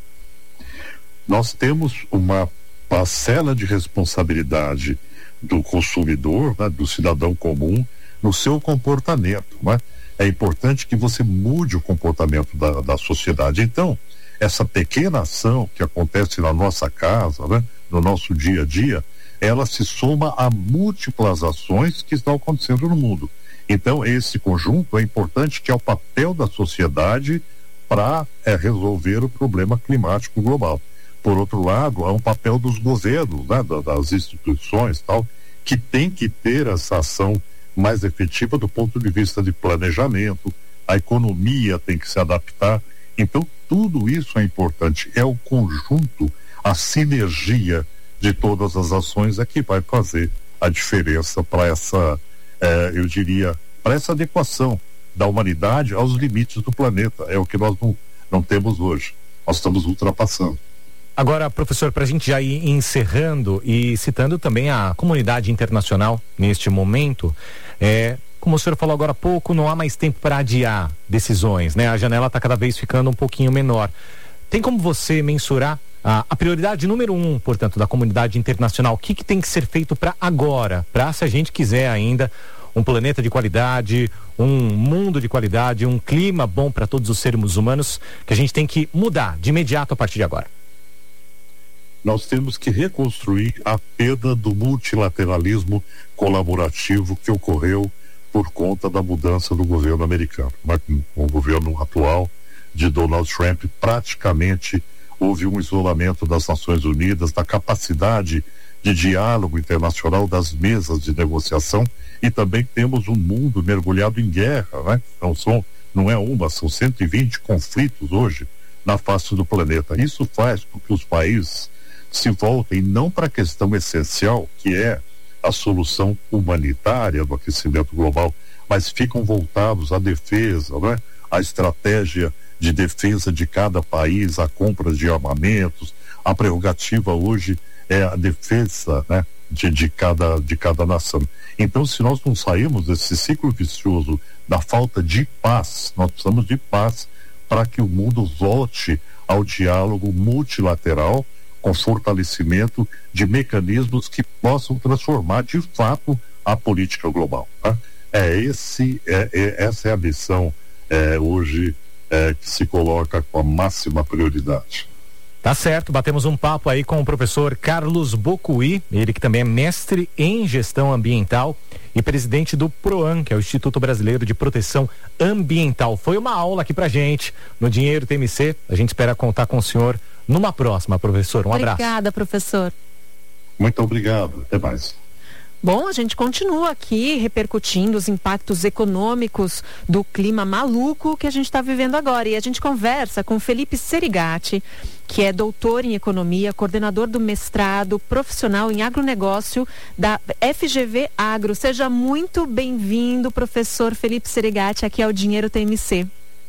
Nós temos uma parcela de responsabilidade do consumidor, né, do cidadão comum, no seu comportamento, né? É importante que você mude o comportamento da sociedade. Então, essa pequena ação que acontece na nossa casa, né, no nosso dia a dia, ela se soma a múltiplas ações que estão acontecendo no mundo. Então, esse conjunto é importante, que é o papel da sociedade para resolver o problema climático global. Por outro lado, há um papel dos governos, né, das instituições, tal, que tem que ter essa ação mais efetiva do ponto de vista de planejamento. A economia tem que se adaptar. Então, tudo isso é importante. É o conjunto, a sinergia de todas as ações é que vai fazer a diferença para essa, eu diria, para essa adequação da humanidade aos limites do planeta. É o que nós não temos hoje. Nós estamos ultrapassando. Agora, professor, para a gente já ir encerrando e citando também a comunidade internacional neste momento, como o senhor falou agora há pouco, não há mais tempo para adiar decisões, né? A janela está cada vez ficando um pouquinho menor. Tem como você mensurar a prioridade número 1, portanto, da comunidade internacional? O que tem que ser feito para agora, para, se a gente quiser ainda um planeta de qualidade, um mundo de qualidade, um clima bom para todos os seres humanos, que a gente tem que mudar de imediato a partir de agora? Nós temos que reconstruir a perda do multilateralismo colaborativo que ocorreu por conta da mudança do governo americano. Com o governo atual de Donald Trump, praticamente houve um isolamento das Nações Unidas, da capacidade de diálogo internacional, das mesas de negociação, e também temos um mundo mergulhado em guerra, né? Não é uma, são 120 conflitos hoje na face do planeta. Isso faz com que os países se voltem não para a questão essencial, que é a solução humanitária do aquecimento global, mas ficam voltados à defesa, né? À estratégia de defesa de cada país, a compra de armamentos, A prerrogativa hoje é a defesa, né, de cada nação. Então, se nós não sairmos desse ciclo vicioso da falta de paz, nós precisamos de paz para que o mundo volte ao diálogo multilateral com fortalecimento de mecanismos que possam transformar de fato a política global. Tá? Essa é a missão hoje que se coloca com a máxima prioridade. Tá certo, batemos um papo aí com o professor Carlos Bocuí, ele que também é mestre em gestão ambiental e presidente do PROAN, que é o Instituto Brasileiro de Proteção Ambiental. Foi uma aula aqui pra gente no Dinheiro TMC, a gente espera contar com o senhor numa próxima, professor. Um abraço. Obrigada, professor. Muito obrigado, até mais. Bom, a gente continua aqui repercutindo os impactos econômicos do clima maluco que a gente está vivendo agora. E a gente conversa com Felipe Serigati, que é doutor em economia, coordenador do mestrado profissional em agronegócio da FGV Agro. Seja muito bem-vindo, professor Felipe Serigati, aqui ao Dinheiro TMC.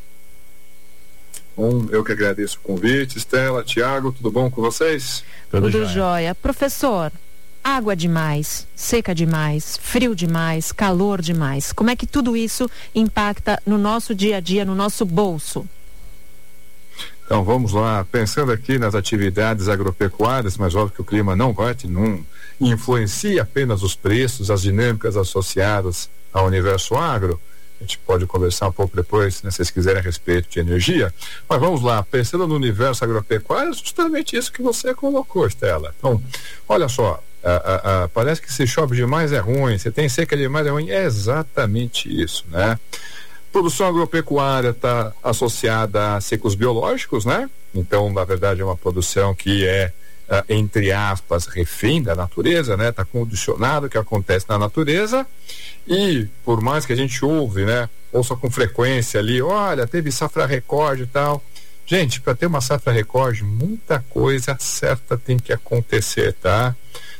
Bom, eu que agradeço o convite. Estela, Tiago, tudo bom com vocês? Tudo jóia. Professor, água demais, seca demais, frio demais, calor demais. Como é que tudo isso impacta no nosso dia a dia, no nosso bolso? Então vamos lá, pensando aqui nas atividades agropecuárias, mas óbvio que o clima não influencia apenas os preços, as dinâmicas associadas ao universo agro. A gente pode conversar um pouco depois, né, se vocês quiserem, a respeito de energia. Mas vamos lá, pensando no universo agropecuário, justamente isso que você colocou, Estela. Então, olha só, parece que se chove demais é ruim, se tem seca demais é ruim. É exatamente isso, né? Produção agropecuária está associada a ciclos biológicos, né? Então, na verdade, é uma produção que é, entre aspas, refém da natureza, né? Está condicionado ao que acontece na natureza. E por mais que a gente ouça com frequência ali, olha, teve safra recorde e tal. Gente, para ter uma safra recorde, muita coisa certa tem que acontecer, tá?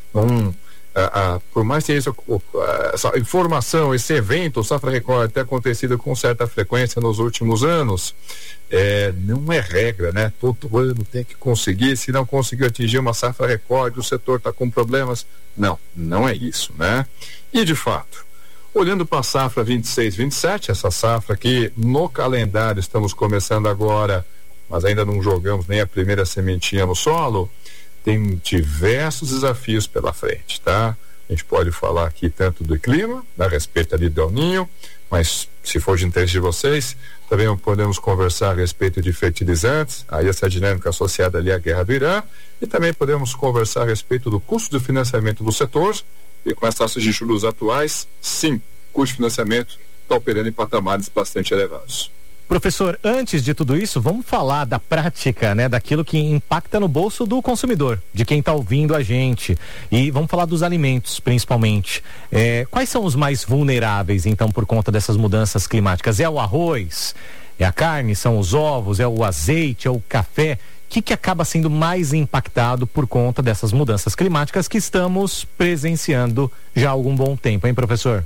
Por mais que essa informação, esse evento, safra recorde, tenha acontecido com certa frequência nos últimos anos, não é regra, né? Todo ano tem que conseguir, se não conseguiu atingir uma safra recorde, o setor está com problemas. Não é isso, né? E de fato, olhando para a safra 26-27, essa safra que no calendário estamos começando agora, mas ainda não jogamos nem a primeira sementinha no solo, tem diversos desafios pela frente, tá? A gente pode falar aqui tanto do clima, a respeito ali do El Niño, mas se for de interesse de vocês, também podemos conversar a respeito de fertilizantes, aí essa dinâmica associada ali à guerra do Irã, e também podemos conversar a respeito do custo de financiamento do setor, e com as taxas de juros atuais, sim, o custo de financiamento está operando em patamares bastante elevados. Professor, antes de tudo isso, vamos falar da prática, né? Daquilo que impacta no bolso do consumidor, de quem está ouvindo a gente. E vamos falar dos alimentos, principalmente. Quais são os mais vulneráveis, então, por conta dessas mudanças climáticas? É o arroz? É a carne? São os ovos? É o azeite? É o café? O que acaba sendo mais impactado por conta dessas mudanças climáticas que estamos presenciando já há algum bom tempo, hein, professor?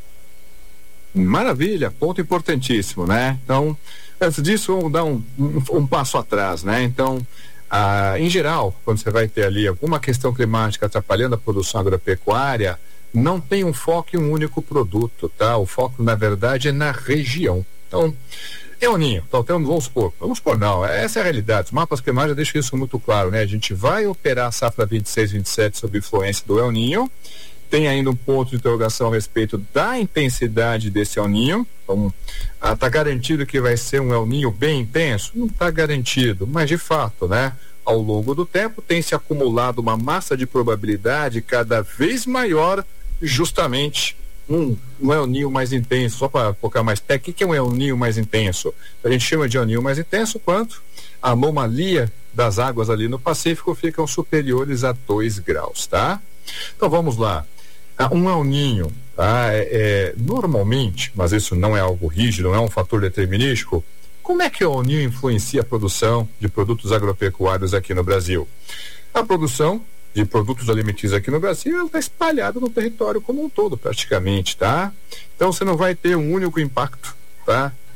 Maravilha, ponto importantíssimo, né? Então, antes disso, vamos dar um passo atrás, né? Então, em geral, quando você vai ter ali alguma questão climática atrapalhando a produção agropecuária, não tem um foco em um único produto, tá? O foco, na verdade, é na região. Então, El Niño, então, vamos supor, não, essa é a realidade. Os mapas climáticos deixam isso muito claro, né? A gente vai operar a safra 26-27 sob influência do El Niño. Tem ainda um ponto de interrogação a respeito da intensidade desse El Niño. Então, está garantido que vai ser um El Niño bem intenso? Não está garantido, mas de fato, né? Ao longo do tempo tem se acumulado uma massa de probabilidade cada vez maior, justamente um El Niño mais intenso. Só para focar mais técnico, o que é um El Niño mais intenso? A gente chama de El Niño mais intenso quando a anomalia das águas ali no Pacífico ficam superiores a 2 graus, tá? Então vamos lá. Um El Niño, tá? Normalmente, mas isso não é algo rígido, não é um fator determinístico. Como é que o El Niño influencia a produção de produtos agropecuários aqui no Brasil? A produção de produtos alimentícios aqui no Brasil está espalhada no território como um todo, praticamente, tá? Então você não vai ter um único impacto, tá?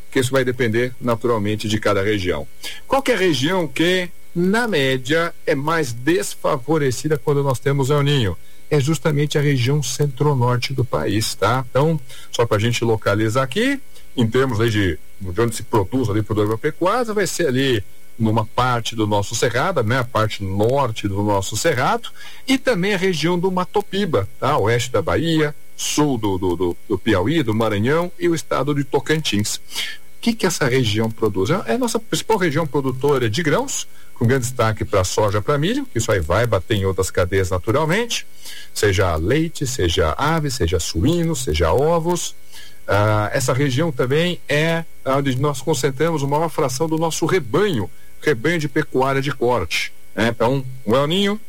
que isso vai depender naturalmente de cada região. Qual que é a região que, na média, é mais desfavorecida quando nós temos El Niño? É justamente a região centro-norte do país, tá? Então, só para a gente localizar aqui, em termos aí de onde se produz ali produto agropecuário, vai ser ali numa parte do nosso cerrado, né? A parte norte do nosso cerrado, e também a região do Mato Piba, tá? Oeste da Bahia, sul do Piauí, do Maranhão e o estado de Tocantins. O que essa região produz? É a nossa principal região produtora de grãos, com grande destaque para soja, para milho, que isso aí vai bater em outras cadeias naturalmente, seja leite, seja ave, seja suíno, seja ovos. Essa região também é onde nós concentramos a maior fração do nosso rebanho de pecuária de corte, né? Então, o El Niño,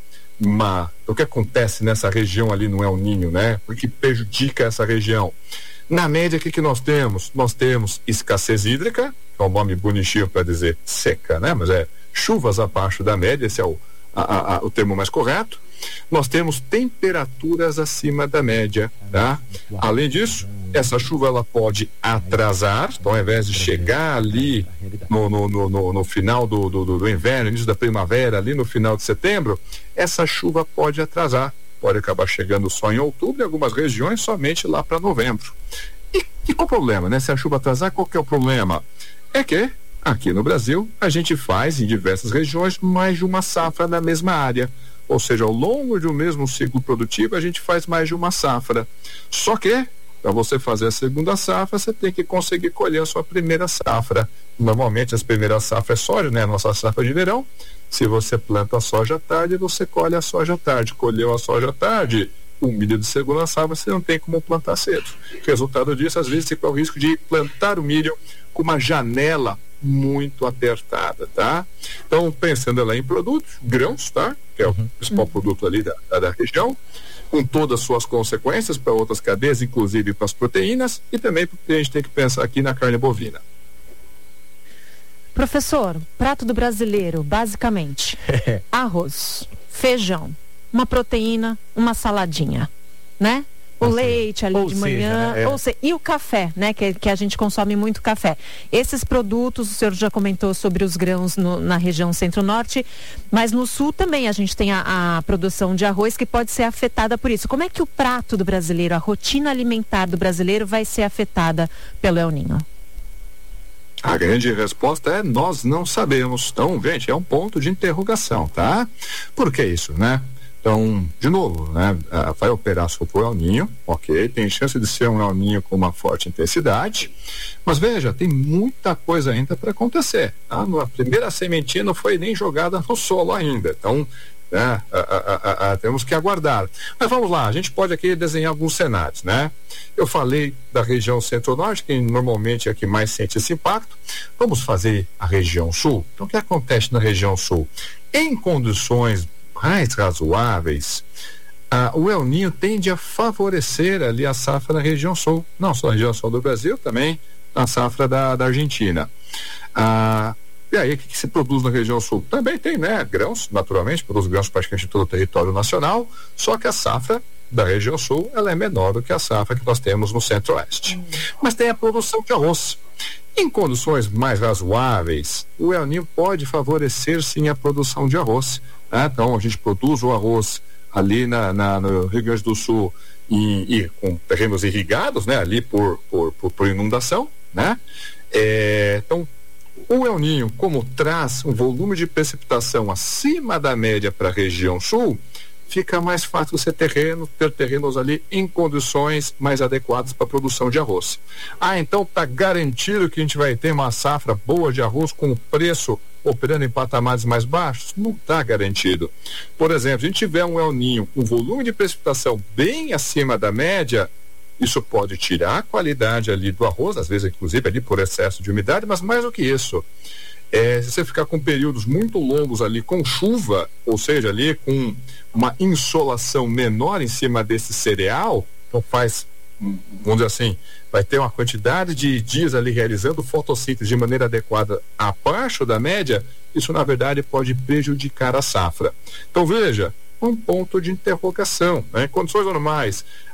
o que acontece nessa região ali no El Niño, né? O que prejudica essa região? Na média, o que nós temos? Nós temos escassez hídrica, que é um nome bonitinho para dizer seca, né? Mas é chuvas abaixo da média, esse é o termo mais correto. Nós temos temperaturas acima da média, tá? Além disso, essa chuva ela pode atrasar, então ao invés de chegar ali no final do inverno, início da primavera, ali no final de setembro, essa chuva pode atrasar, pode acabar chegando só em outubro, em algumas regiões somente lá para novembro. E qual o problema, né? Se a chuva atrasar, qual que é o problema? É que aqui no Brasil a gente faz em diversas regiões mais de uma safra na mesma área. Ou seja, ao longo de um mesmo ciclo produtivo a gente faz mais de uma safra. Só que, para você fazer a segunda safra, você tem que conseguir colher a sua primeira safra. Normalmente as primeiras safras é soja, né? A nossa safra de verão. Se você planta a soja à tarde, você colhe a soja à tarde. Colheu a soja à tarde, o milho de segunda safra você não tem como plantar cedo. Resultado disso, às vezes você corre o risco de plantar o milho com uma janela muito apertada, tá? Então, pensando lá em produtos, grãos, tá? Que é o principal produto ali da região, com todas as suas consequências para outras cadeias, inclusive para as proteínas, e também porque a gente tem que pensar aqui na carne bovina. Professor, prato do brasileiro, basicamente, arroz, feijão, uma proteína, uma saladinha, né? O leite ali de manhã, e o café, né? Que a gente consome muito café. Esses produtos, o senhor já comentou sobre os grãos na região centro-norte, mas no sul também a gente tem a produção de arroz que pode ser afetada por isso. Como é que o prato do brasileiro, a rotina alimentar do brasileiro vai ser afetada pelo El Niño? A grande resposta é: nós não sabemos. Então, gente, é um ponto de interrogação, tá? Por que isso, né? Então, de novo, né, vai operar sobre o El Niño, ok, tem chance de ser um El Niño com uma forte intensidade, mas veja, tem muita coisa ainda para acontecer, tá? A primeira sementinha não foi nem jogada no solo ainda, então temos que aguardar. Mas vamos lá, a gente pode aqui desenhar alguns cenários, né? Eu falei da região centro-norte, que normalmente é a que mais sente esse impacto. Vamos fazer a região sul. Então, o que acontece na região sul? Em condições mais razoáveis, o El Niño tende a favorecer ali a safra na região sul, não só na região sul do Brasil, também a safra da Argentina. E aí, o que se produz na região sul? Também tem, né, grãos, naturalmente, produz grãos praticamente em todo o território nacional, só que a safra da região sul, ela é menor do que a safra que nós temos no centro-oeste. Mas tem a produção de arroz. Em condições mais razoáveis, o El Niño pode favorecer sim a produção de arroz. Então, a gente produz o arroz ali no Rio Grande do Sul e com terrenos irrigados, né, ali por inundação, né? Então, o El Niño, como traz um volume de precipitação acima da média para a região sul, fica mais fácil você ter terrenos ali em condições mais adequadas para a produção de arroz. Então está garantido que a gente vai ter uma safra boa de arroz com preço operando em patamares mais baixos? Não está garantido. Por exemplo, se a gente tiver um El Niño com volume de precipitação bem acima da média, isso pode tirar a qualidade ali do arroz, às vezes inclusive ali por excesso de umidade, mas mais do que isso, se você ficar com períodos muito longos ali com chuva, ou seja, ali com uma insolação menor em cima desse cereal, então vamos dizer assim, vai ter uma quantidade de dias ali realizando fotossíntese de maneira adequada abaixo da média, isso na verdade pode prejudicar a safra. Então veja, um ponto de interrogação, né? Em condições normais,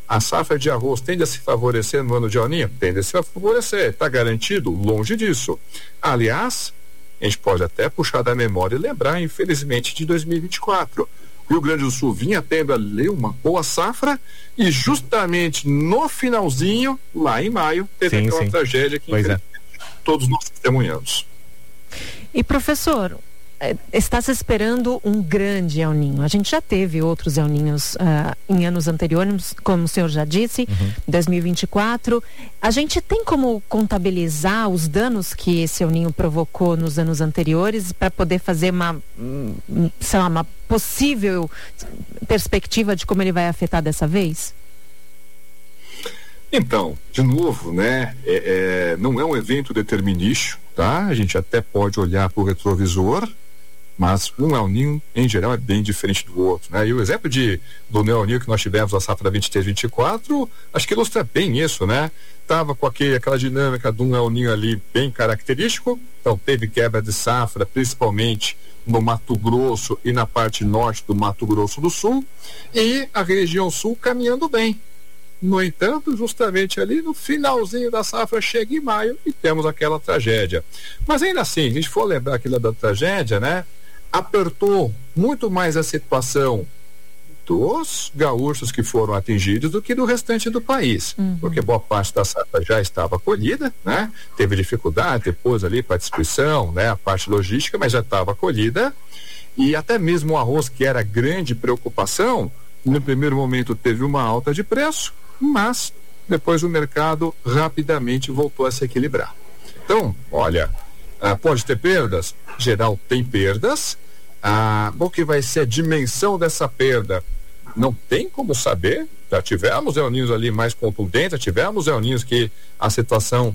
A safra de arroz tende a se favorecer no ano de El Niño? Tende a se favorecer, está garantido? Longe disso. Aliás, a gente pode até puxar da memória e lembrar, infelizmente, de 2024. O Rio Grande do Sul vinha tendo ali uma boa safra e justamente no finalzinho, lá em maio, teve aquela tragédia que todos nós testemunhamos. E professor, está se esperando um grande El Niño. A gente já teve outros El Niños em anos anteriores, como o senhor já disse, 2024. A gente tem como contabilizar os danos que esse El Niño provocou nos anos anteriores para poder fazer uma possível perspectiva de como ele vai afetar dessa vez? Então, de novo, né? Não é um evento determinístico, tá? A gente até pode olhar para o retrovisor, mas um El Niño, em geral, é bem diferente do outro, né? E o exemplo do El Niño que nós tivemos na safra 23-24, acho que ilustra bem isso, né? Tava com aquela dinâmica de um El Niño ali bem característico, então teve quebra de safra, principalmente no Mato Grosso e na parte norte do Mato Grosso do Sul, e a região sul caminhando bem. No entanto, justamente ali no finalzinho da safra chega em maio e temos aquela tragédia. Mas ainda assim, se a gente for lembrar aquilo da tragédia, né? Apertou muito mais a situação dos gaúchos que foram atingidos do que do restante do país, porque boa parte da safra já estava colhida, né? Teve dificuldade depois ali para a distribuição, né? A parte logística, mas já estava colhida, e até mesmo o arroz, que era grande preocupação, no primeiro momento teve uma alta de preço, mas depois o mercado rapidamente voltou a se equilibrar. Então, olha, pode ter perdas? Geral tem perdas. O que vai ser a dimensão dessa perda? Não tem como saber. Já tivemos El Niños ali mais contundentes, tivemos El Niños que a situação,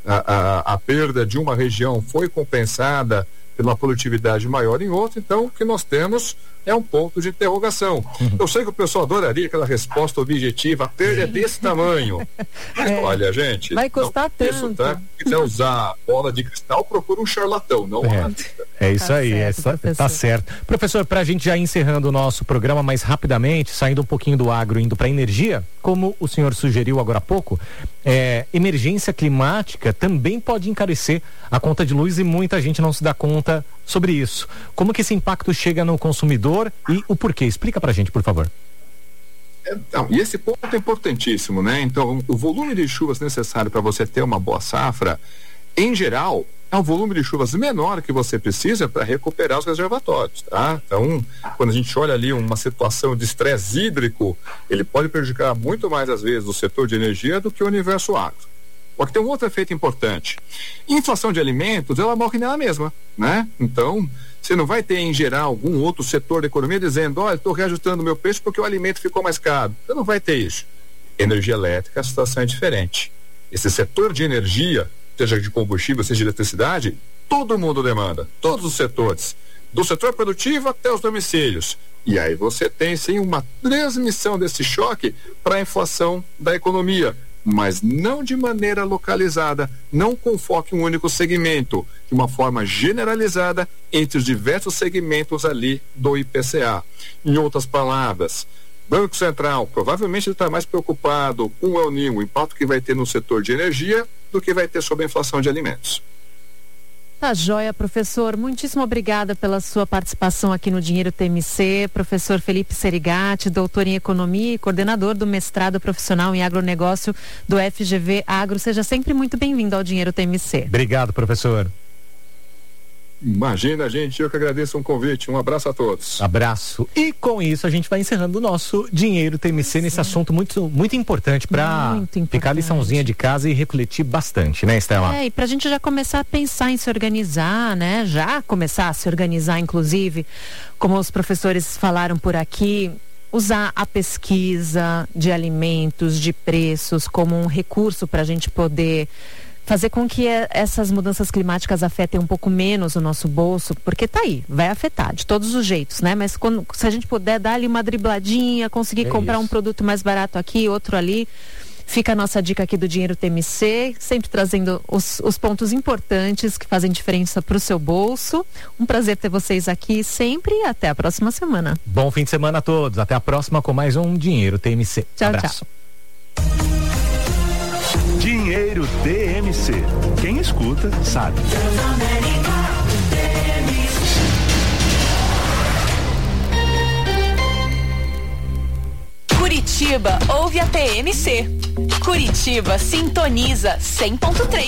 a perda de uma região foi compensada pela produtividade maior em outra. Então o que nós temos é um ponto de interrogação. Eu sei que o pessoal adoraria aquela resposta objetiva, a perda é desse tamanho. Mas olha, gente, vai custar tanto. Isso, tá? Se quiser usar bola de cristal, procura um charlatão, não É isso aí, tá certo. Professor, pra gente já encerrando o nosso programa mais rapidamente, saindo um pouquinho do agro, indo pra energia, como o senhor sugeriu agora há pouco, emergência climática também pode encarecer a conta de luz e muita gente não se dá conta sobre isso. Como que esse impacto chega no consumidor e o porquê? Explica pra gente, por favor. Então, e esse ponto é importantíssimo, né? Então, o volume de chuvas necessário para você ter uma boa safra, em geral, é um volume de chuvas menor que você precisa para recuperar os reservatórios, tá? Então, quando a gente olha ali uma situação de estresse hídrico, ele pode prejudicar muito mais, às vezes, o setor de energia do que o universo agro. Só que tem um outro efeito importante. Inflação de alimentos, ela morre nela mesma, né? Então, você não vai ter, em geral, algum outro setor da economia dizendo, olha, estou reajustando o meu preço porque o alimento ficou mais caro. Você não vai ter isso. Energia elétrica, a situação é diferente. Esse setor de energia, seja de combustível, seja de eletricidade, todo mundo demanda, todos os setores, do setor produtivo até os domicílios. E aí você tem, sim, uma transmissão desse choque para a inflação da economia, mas não de maneira localizada, não com foco em um único segmento, de uma forma generalizada entre os diversos segmentos ali do IPCA. Em outras palavras, Banco Central provavelmente está mais preocupado com o El Niño, o impacto que vai ter no setor de energia, do que vai ter sobre a inflação de alimentos. Tá joia, professor. Muitíssimo obrigada pela sua participação aqui no Dinheiro TMC. Professor Felipe Serigati, doutor em Economia e coordenador do mestrado profissional em agronegócio do FGV Agro. Seja sempre muito bem-vindo ao Dinheiro TMC. Obrigado, professor. Imagina, gente, eu que agradeço um convite. Um abraço a todos. Abraço. E com isso a gente vai encerrando o nosso Dinheiro TMC nesse assunto muito importante para ficar a liçãozinha de casa e refletir bastante, né, Estela? E pra gente já começar a pensar em se organizar, né? Já começar a se organizar, inclusive, como os professores falaram por aqui, usar a pesquisa de alimentos, de preços como um recurso para a gente poder fazer com que essas mudanças climáticas afetem um pouco menos o nosso bolso, porque tá aí, vai afetar de todos os jeitos, né? Mas se a gente puder dar ali uma dribladinha, conseguir comprar um produto mais barato aqui, outro ali, fica a nossa dica aqui do Dinheiro TMC, sempre trazendo os pontos importantes que fazem diferença para o seu bolso. Um prazer ter vocês aqui sempre e até a próxima semana. Bom fim de semana a todos, até a próxima com mais um Dinheiro TMC. Tchau, abraço. Tchau. Dinheiro TMC. Quem escuta, sabe. Curitiba ouve a TMC. Curitiba sintoniza 100.3.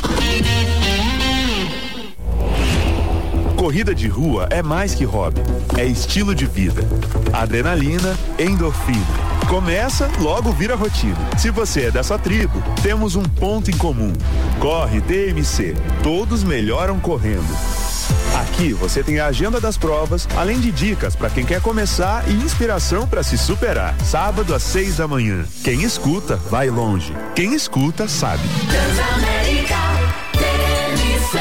Corrida de rua é mais que hobby, é estilo de vida. Adrenalina, endorfina. Começa, logo vira rotina. Se você é dessa tribo, temos um ponto em comum. Corre TMC. Todos melhoram correndo. Aqui você tem a agenda das provas, além de dicas para quem quer começar e inspiração para se superar. Sábado às 6 da manhã. Quem escuta, vai longe. Quem escuta, sabe. Transamérica TMC.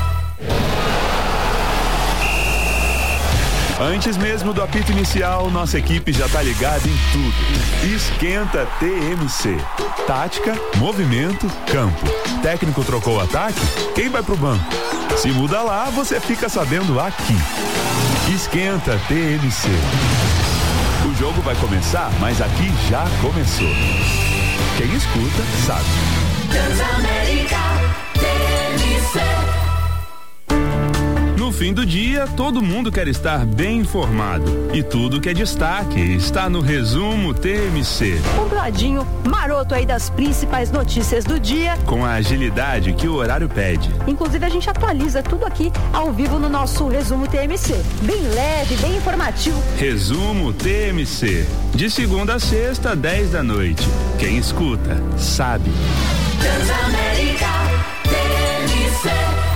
Antes mesmo do apito inicial, nossa equipe já tá ligada em tudo. Esquenta TMC. Tática, movimento, campo. Técnico trocou o ataque? Quem vai pro banco? Se muda lá, você fica sabendo aqui. Esquenta TMC. O jogo vai começar, mas aqui já começou. Quem escuta, sabe. Transamérica TMC. No fim do dia, todo mundo quer estar bem informado. E tudo que é destaque está no Resumo TMC. Um bladinho maroto aí das principais notícias do dia. Com a agilidade que o horário pede. Inclusive, a gente atualiza tudo aqui ao vivo no nosso Resumo TMC. Bem leve, bem informativo. Resumo TMC. De segunda a sexta, 10 da noite. Quem escuta, sabe. Transamérica TMC.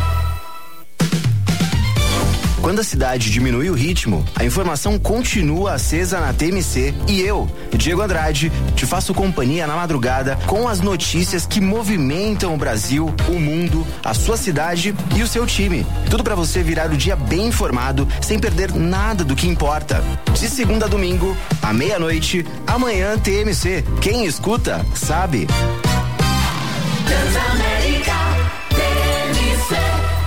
Quando a cidade diminui o ritmo, a informação continua acesa na TMC e eu, Diego Andrade, te faço companhia na madrugada com as notícias que movimentam o Brasil, o mundo, a sua cidade e o seu time. Tudo para você virar o dia bem informado, sem perder nada do que importa. De segunda a domingo, à meia-noite, amanhã TMC. Quem escuta, sabe. Transamérica TMC.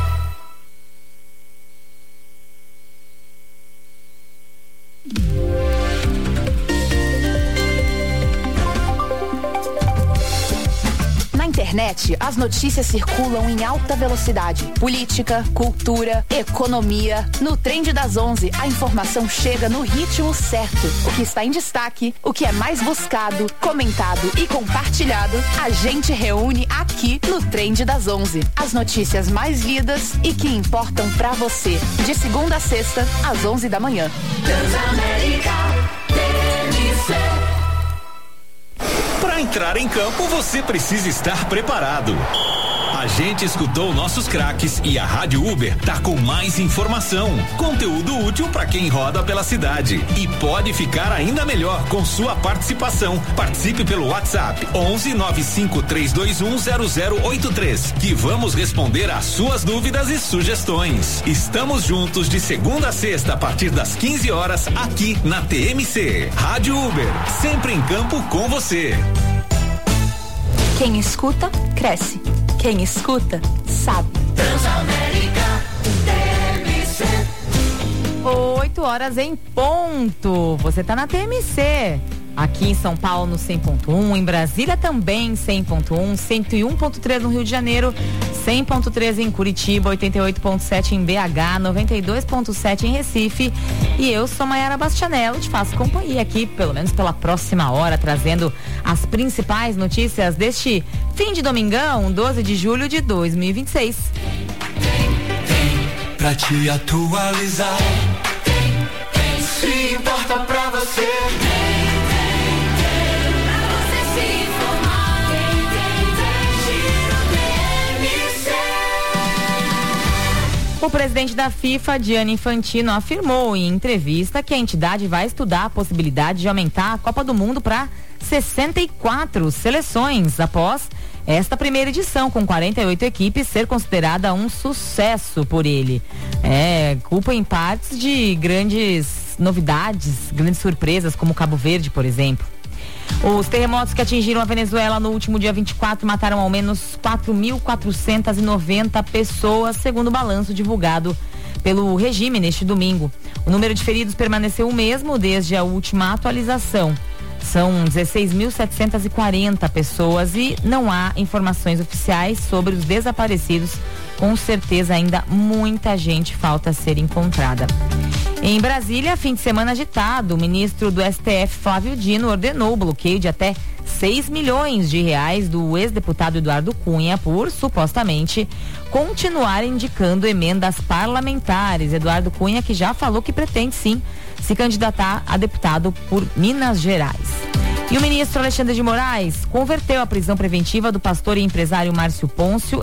Na internet, as notícias circulam em alta velocidade. Política, cultura, economia. No Trend das 11, a informação chega no ritmo certo. O que está em destaque, o que é mais buscado, comentado e compartilhado, a gente reúne aqui no Trend das 11. As notícias mais lidas e que importam pra você. De segunda a sexta, às 11 da manhã. Transamérica TMC. Para entrar em campo, você precisa estar preparado. A gente escutou nossos craques e a Rádio Uber tá com mais informação, conteúdo útil para quem roda pela cidade e pode ficar ainda melhor com sua participação. Participe pelo WhatsApp 119532100083 que vamos responder às suas dúvidas e sugestões. Estamos juntos de segunda a sexta a partir das 15 horas aqui na TMC. Rádio Uber, sempre em campo com você. Quem escuta, cresce. Quem escuta, sabe. Transamérica TMC. 8 horas em ponto. Você tá na TMC. Aqui em São Paulo no 100.1, em Brasília também 100.1, 101.3 no Rio de Janeiro, 100.3 em Curitiba, 88.7 em BH, 92.7 em Recife. E eu sou Maiara Bastianello, te faço companhia aqui, pelo menos pela próxima hora, trazendo as principais notícias deste fim de domingão, 12 de julho de 2026. Pra te atualizar, se importa pra você. O presidente da FIFA, Gianni Infantino, afirmou em entrevista que a entidade vai estudar a possibilidade de aumentar a Copa do Mundo para 64 seleções após esta primeira edição, com 48 equipes, ser considerada um sucesso por ele. Culpa em partes de grandes novidades, grandes surpresas, como Cabo Verde, por exemplo. Os terremotos que atingiram a Venezuela no último dia 24 mataram ao menos 4.490 pessoas, segundo o balanço divulgado pelo regime neste domingo. O número de feridos permaneceu o mesmo desde a última atualização. São 16.740 pessoas e não há informações oficiais sobre os desaparecidos. Com certeza ainda muita gente falta ser encontrada. Em Brasília, fim de semana agitado, o ministro do STF, Flávio Dino, ordenou o bloqueio de até 6 milhões de reais do ex-deputado Eduardo Cunha por, supostamente, continuar indicando emendas parlamentares. Eduardo Cunha, que já falou que pretende sim se candidatar a deputado por Minas Gerais. E o ministro Alexandre de Moraes converteu a prisão preventiva do pastor e empresário Márcio Pôncio